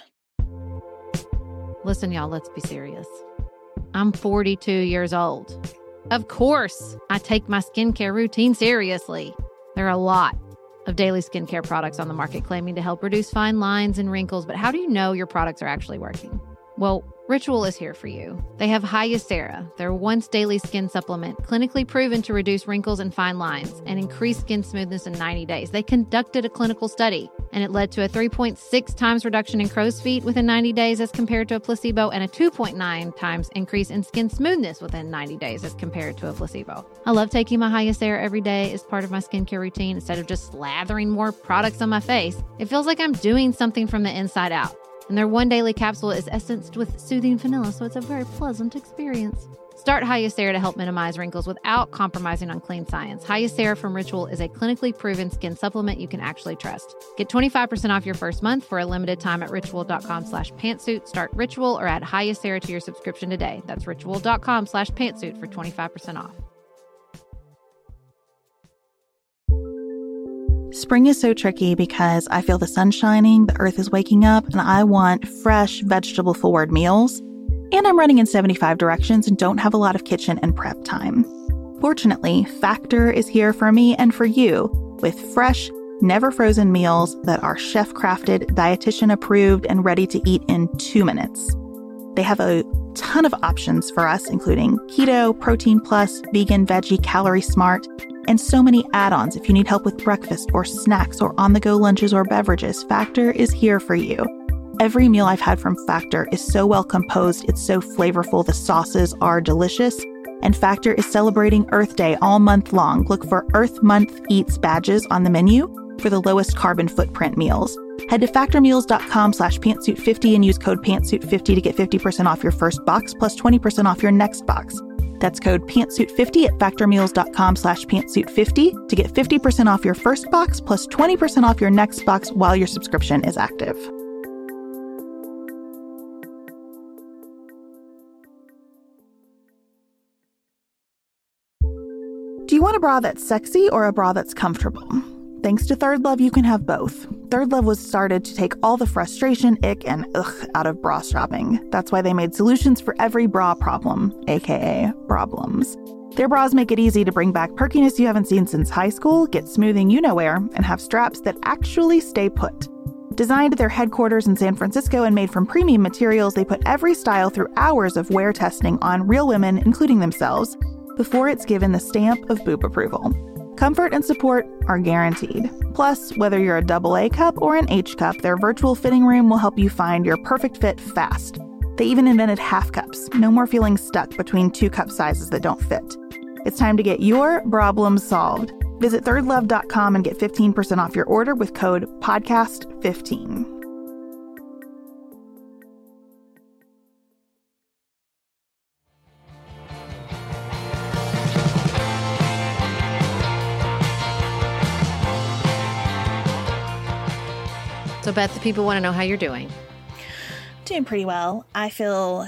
Listen, y'all, let's be serious. I'm 42 years old. Of course, I take my skincare routine seriously. There are a lot of daily skincare products on the market claiming to help reduce fine lines and wrinkles, but how do you know your products are actually working? Well, Ritual is here for you. They have Hyacera, their once daily skin supplement, clinically proven to reduce wrinkles and fine lines and increase skin smoothness in 90 days. They conducted a clinical study, and it led to a 3.6 times reduction in crow's feet within 90 days as compared to a placebo, and a 2.9 times increase in skin smoothness within 90 days as compared to a placebo. I love taking my Hyacera every day as part of my skincare routine instead of just slathering more products on my face. It feels like I'm doing something from the inside out. And their one daily capsule is essenced with soothing vanilla, so it's a very pleasant experience. Start Hyacera to help minimize wrinkles without compromising on clean science. Hyacera from Ritual is a clinically proven skin supplement you can actually trust. Get 25% off your first month for a limited time at ritual.com/pantsuit. Start Ritual or add Hyacera to your subscription today. That's ritual.com/pantsuit for 25% off. Spring is so tricky because I feel the sun shining, the earth is waking up, and I want fresh, vegetable-forward meals. And I'm running in 75 directions and don't have a lot of kitchen and prep time. Fortunately, Factor is here for me and for you with fresh, never-frozen meals that are chef-crafted, dietitian-approved, and ready to eat in 2 minutes. They have a ton of options for us, including keto, protein plus, vegan, veggie, calorie smart, and so many add-ons if you need help with breakfast or snacks or on-the-go lunches or beverages. Factor is here for you. Every meal I've had from Factor is so well composed, it's so flavorful, the sauces are delicious, and Factor is celebrating Earth Day all month long. Look for Earth Month Eats badges on the menu for the lowest carbon footprint meals. Head to factormeals.com/pantsuit50 and use code pantsuit50 to get 50% off your first box plus 20% off your next box. That's code pantsuit50 at factormeals.com/pantsuit50 to get 50% off your first box plus 20% off your next box while your subscription is active. Do you want a bra that's sexy or a bra that's comfortable? Thanks to Third Love, you can have both. Third Love was started to take all the frustration, ick, and ugh out of bra shopping. That's why they made solutions for every bra problem, aka problems. Their bras make it easy to bring back perkiness you haven't seen since high school, get smoothing you-know-where, and have straps that actually stay put. Designed at their headquarters in San Francisco and made from premium materials, they put every style through hours of wear testing on real women, including themselves, before it's given the stamp of boob approval. Comfort and support are guaranteed. Plus, whether you're a AA cup or an H cup, their virtual fitting room will help you find your perfect fit fast. They even invented half cups. No more feeling stuck between 2 cup sizes that don't fit. It's time to get your problem solved. Visit thirdlove.com and get 15% off your order with code PODCAST15. So, Beth, the people want to know how you're doing. Doing pretty well. I feel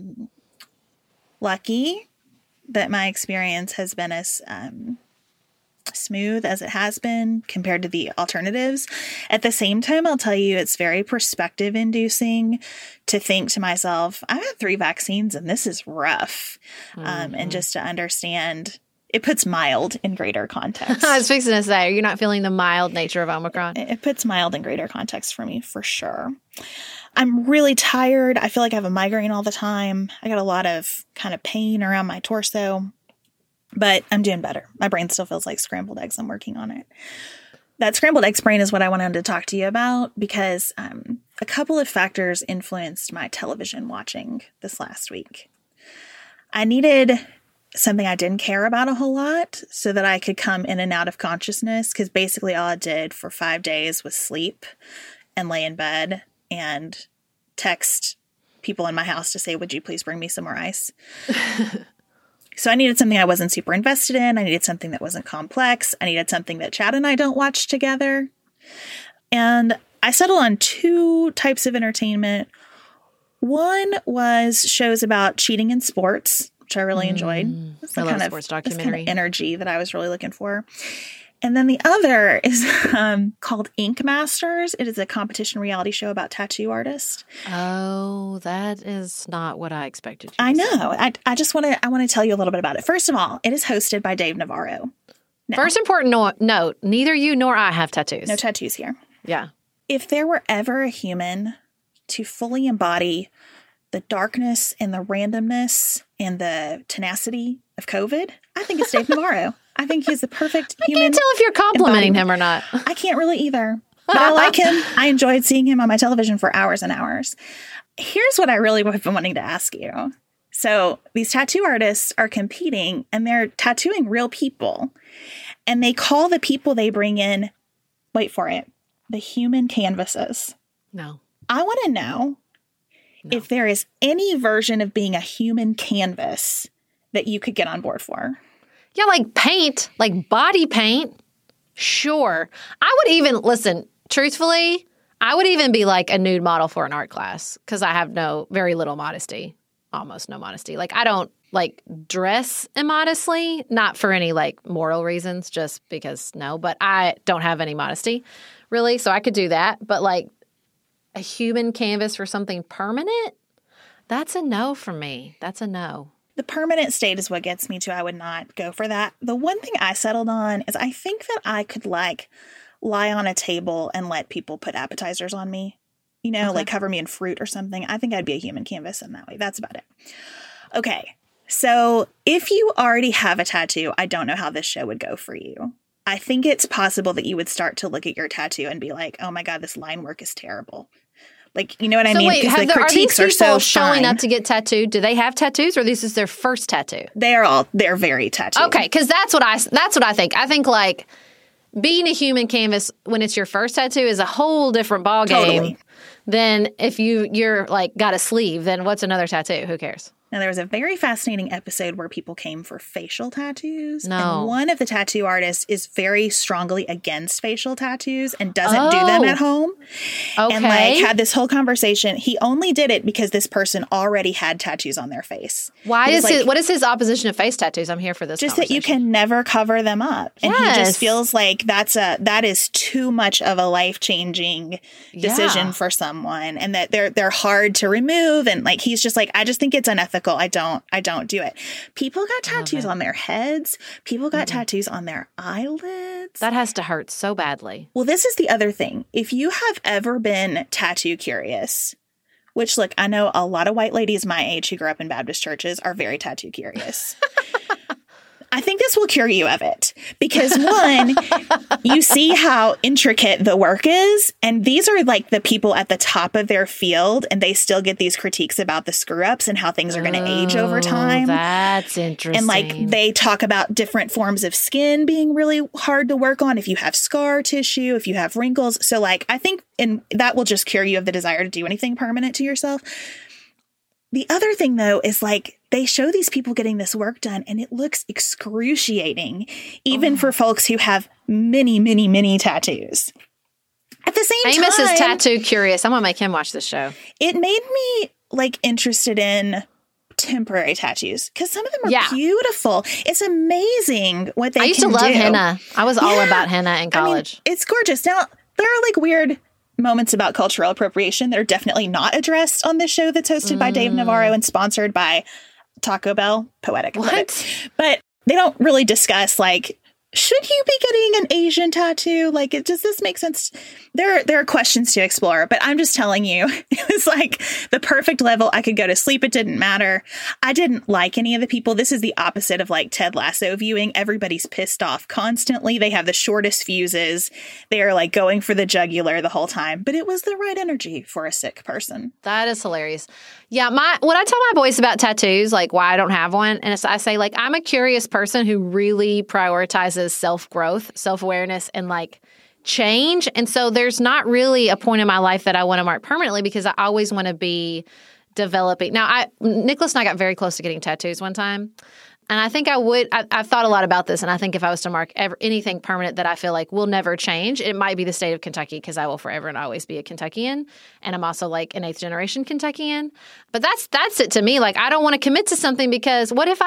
lucky that my experience has been as smooth as it has been compared to the alternatives. At the same time, I'll tell you, it's very perspective inducing to think to myself, I've had 3 vaccines and this is rough. And just to understand, it puts mild in greater context. I was fixing to say, you're not feeling the mild nature of Omicron? It puts mild in greater context for me, for sure. I'm really tired. I feel like I have a migraine all the time. I got a lot of kind of pain around my torso, but I'm doing better. My brain still feels like scrambled eggs. I'm working on it. That scrambled eggs brain is what I wanted to talk to you about because a couple of factors influenced my television watching this last week. I needed something I didn't care about a whole lot so that I could come in and out of consciousness, because basically all I did for 5 days was sleep and lay in bed and text people in my house to say, would you please bring me some more ice? So I needed something I wasn't super invested in. I needed something that wasn't complex. I needed something that Chad and I don't watch together. And I settled on 2 types of entertainment. One was shows about cheating in sports, which I really enjoyed. That's the kind of sports documentary. Kind of energy that I was really looking for. And then the other is called Ink Masters. It is a competition reality show about tattoo artists. Oh, that is not what I expected you to I know. I want to tell you a little bit about it. First of all, it is hosted by Dave Navarro. Now, first important note, neither you nor I have tattoos. No tattoos here. Yeah. If there were ever a human to fully embody the darkness and the randomness and the tenacity of COVID, I think it's Dave Navarro. I think he's the perfect human. I can't tell if you're complimenting him or not. I can't really either. But I like him. I enjoyed seeing him on my television for hours and hours. Here's what I really have been wanting to ask you. So these tattoo artists are competing and they're tattooing real people. And they call the people they bring in, wait for it, the human canvases. No. I want to know if there is any version of being a human canvas that you could get on board for. Yeah, like paint, like body paint. Sure. I would even, listen, truthfully, I would even be like a nude model for an art class because I have very little modesty, almost no modesty. Like I don't like dress immodestly, not for any like moral reasons, just because but I don't have any modesty really. So I could do that. But like a human canvas for something permanent, that's a no for me. That's a no. The permanent state is what gets me to I would not go for that. The one thing I settled on is I think that I could like lie on a table and let people put appetizers on me, like cover me in fruit or something. I think I'd be a human canvas in that way. That's about it. Okay. So if you already have a tattoo, I don't know how this show would go for you. I think it's possible that you would start to look at your tattoo and be like, oh my God, this line work is terrible. Like, you know what I mean? Wait, are these people showing up to get tattooed? Do they have tattoos, or this is their first tattoo? They're very tattooed. Okay, because that's what I think. I think like being a human canvas when it's your first tattoo is a whole different ballgame than if you're like got a sleeve. Then what's another tattoo? Who cares? Now, there was a very fascinating episode where people came for facial tattoos. No. And one of the tattoo artists is very strongly against facial tattoos and doesn't do them at home. Okay. And like had this whole conversation. He only did it because this person already had tattoos on their face. Why is what is his opposition to face tattoos? I'm here for this. Just that you can never cover them up. And he just feels like that is too much of a life-changing decision for someone, and that they're hard to remove. And like he's just like, I just think it's unethical. I don't do it. People got tattoos on their heads. People got tattoos on their eyelids. That has to hurt so badly. Well, this is the other thing. If you have ever been tattoo curious, which look, I know a lot of white ladies my age who grew up in Baptist churches are very tattoo curious. I think this will cure you of it because one, you see how intricate the work is. And these are like the people at the top of their field, and they still get these critiques about the screw ups and how things are going to age over time. That's interesting. And like they talk about different forms of skin being really hard to work on. If you have scar tissue, if you have wrinkles. So like, I think that will just cure you of the desire to do anything permanent to yourself. The other thing, though, is like they show these people getting this work done and it looks excruciating, even for folks who have many, many, many tattoos. At the same time, Amos is tattoo curious. I'm going to make him watch this show. It made me like interested in temporary tattoos because some of them are beautiful. It's amazing what they can do. I used to love henna. I was all about henna in college. I mean, it's gorgeous. Now, there are like weird moments about cultural appropriation that are definitely not addressed on this show that's hosted by Dave Navarro and sponsored by Taco Bell. Poetic. What? But they don't really discuss like, should you be getting an Asian tattoo? Like, does this make sense? There are questions to explore, but I'm just telling you, it was like the perfect level. I could go to sleep. It didn't matter. I didn't like any of the people. This is the opposite of like Ted Lasso viewing. Everybody's pissed off constantly. They have the shortest fuses. They are like going for the jugular the whole time, but it was the right energy for a sick person. That is hilarious. Yeah, when I tell my boys about tattoos, like why I don't have one, and I say like I'm a curious person who really prioritizes self-growth, self-awareness, and like change. And so there's not really a point in my life that I want to mark permanently because I always want to be developing. Now, Nicholas and I got very close to getting tattoos one time. And I think I would, I've thought a lot about this. And I think if I was to mark anything permanent that I feel like will never change, it might be the state of Kentucky because I will forever and always be a Kentuckian. And I'm also like an 8th generation Kentuckian. But that's it to me. Like, I don't want to commit to something because what if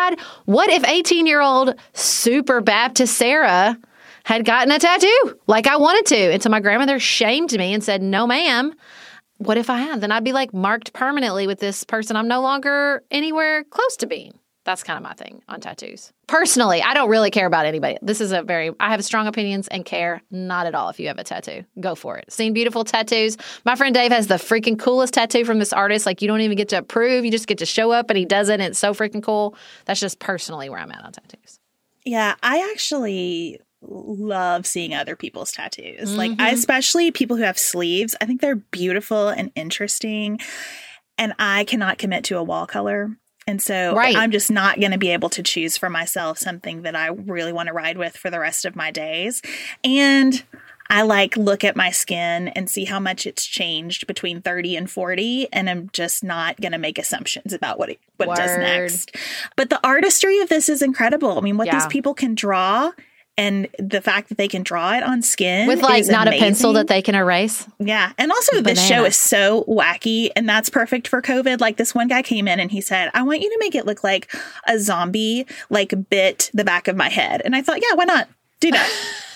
18-year-old super Baptist Sarah had gotten a tattoo like I wanted to? And so my grandmother shamed me and said, no, ma'am. What if I had? Then I'd be like marked permanently with this person I'm no longer anywhere close to being. That's kind of my thing on tattoos. Personally, I don't really care about anybody. I have strong opinions and care not at all if you have a tattoo. Go for it. Seen beautiful tattoos. My friend Dave has the freaking coolest tattoo from this artist. Like, you don't even get to approve. You just get to show up and he does it and it's so freaking cool. That's just personally where I'm at on tattoos. Yeah, I actually love seeing other people's tattoos. Like, especially people who have sleeves. I think they're beautiful and interesting. And I cannot commit to a wall color. And so I'm just not going to be able to choose for myself something that I really want to ride with for the rest of my days. And I like look at my skin and see how much it's changed between 30 and 40. And I'm just not going to make assumptions about what it does next. But the artistry of this is incredible. I mean, what these people can draw and the fact that they can draw it on skin with like is not amazing. a pencil that they can erase. Yeah. And also this show is so wacky and that's perfect for COVID. Like this one guy came in and he said, I want you to make it look like a zombie like bit the back of my head. And I thought, yeah, why not? Do that.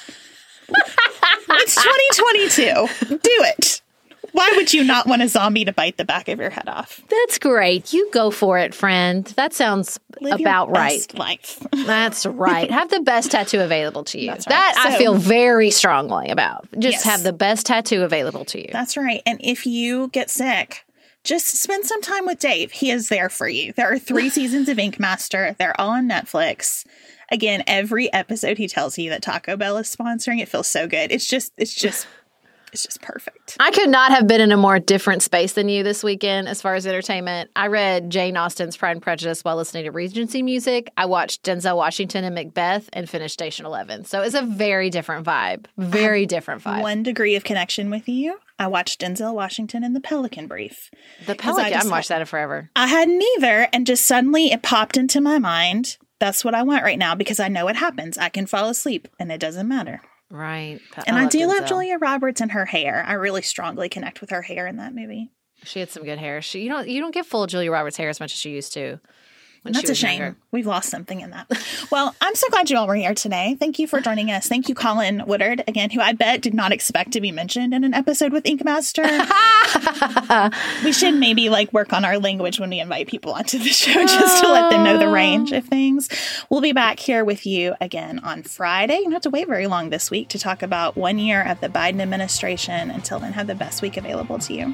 It's 2022. Do it. Why would you not want a zombie to bite the back of your head off? That's great. You go for it, friend. That sounds about right. Best life. That's right. Have the best tattoo available to you. That's right. That I feel very strongly about. Just have the best tattoo available to you. That's right. And if you get sick, just spend some time with Dave. He is there for you. There are 3 seasons of Ink Master. They're all on Netflix. Again, every episode he tells you that Taco Bell is sponsoring. It feels so good. It's just perfect. I could not have been in a more different space than you this weekend as far as entertainment. I read Jane Austen's Pride and Prejudice while listening to Regency music. I watched Denzel Washington and Macbeth and finished Station 11. So it's a very different vibe. Very different vibe. 1 degree of connection with you. I watched Denzel Washington in The Pelican Brief. The Pelican? I haven't watched that in forever. I hadn't either, and just suddenly it popped into my mind. That's what I want right now because I know what happens. I can fall asleep, and it doesn't matter. Right. And I do love Julia Roberts and her hair. I really strongly connect with her hair in that movie. She had some good hair. You don't get full Julia Roberts hair as much as she used to. That's a shame. Younger. We've lost something in that. Well, I'm so glad you all were here today. Thank you for joining us. Thank you, Colin Woodard, again, who I bet did not expect to be mentioned in an episode with Ink Master. We should maybe work on our language when we invite people onto the show just to let them know the range of things. We'll be back here with you again on Friday. You don't have to wait very long this week to talk about 1 year of the Biden administration. Until then, have the best week available to you.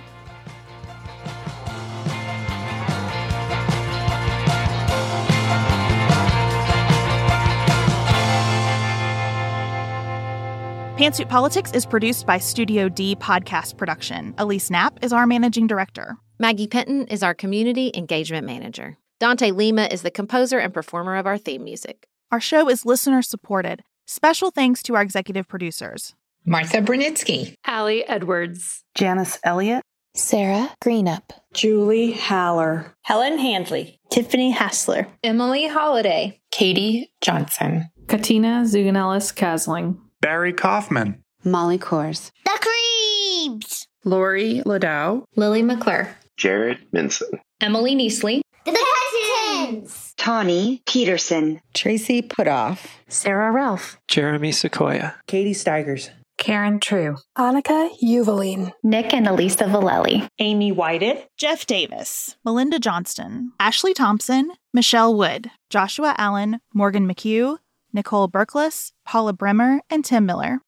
Pantsuit Politics is produced by Studio D Podcast Production. Elise Knapp is our managing director. Maggie Penton is our community engagement manager. Dante Lima is the composer and performer of our theme music. Our show is listener supported. Special thanks to our executive producers: Martha Brunitsky, Allie Edwards, Janice Elliott, Sarah Greenup, Julie Haller, Helen Handley, Tiffany Hassler, Emily Holiday, Katie Johnson, Katina Zuganellis-Kasling, Barry Kaufman, Molly Kors, The Creeps, Lori Ladow, Lily McClure, Jared Minson, Emily Neasley, The Cousins, Tawny Peterson, Tracy Putoff, Sarah Ralph, Jeremy Sequoia, Katie Steigers, Karen True, Annika Uvaline, Nick and Elisa Valelli, Amy Whited, Jeff Davis, Melinda Johnston, Ashley Thompson, Michelle Wood, Joshua Allen, Morgan McHugh, Nicole Berkless, Paula Bremer, and Tim Miller.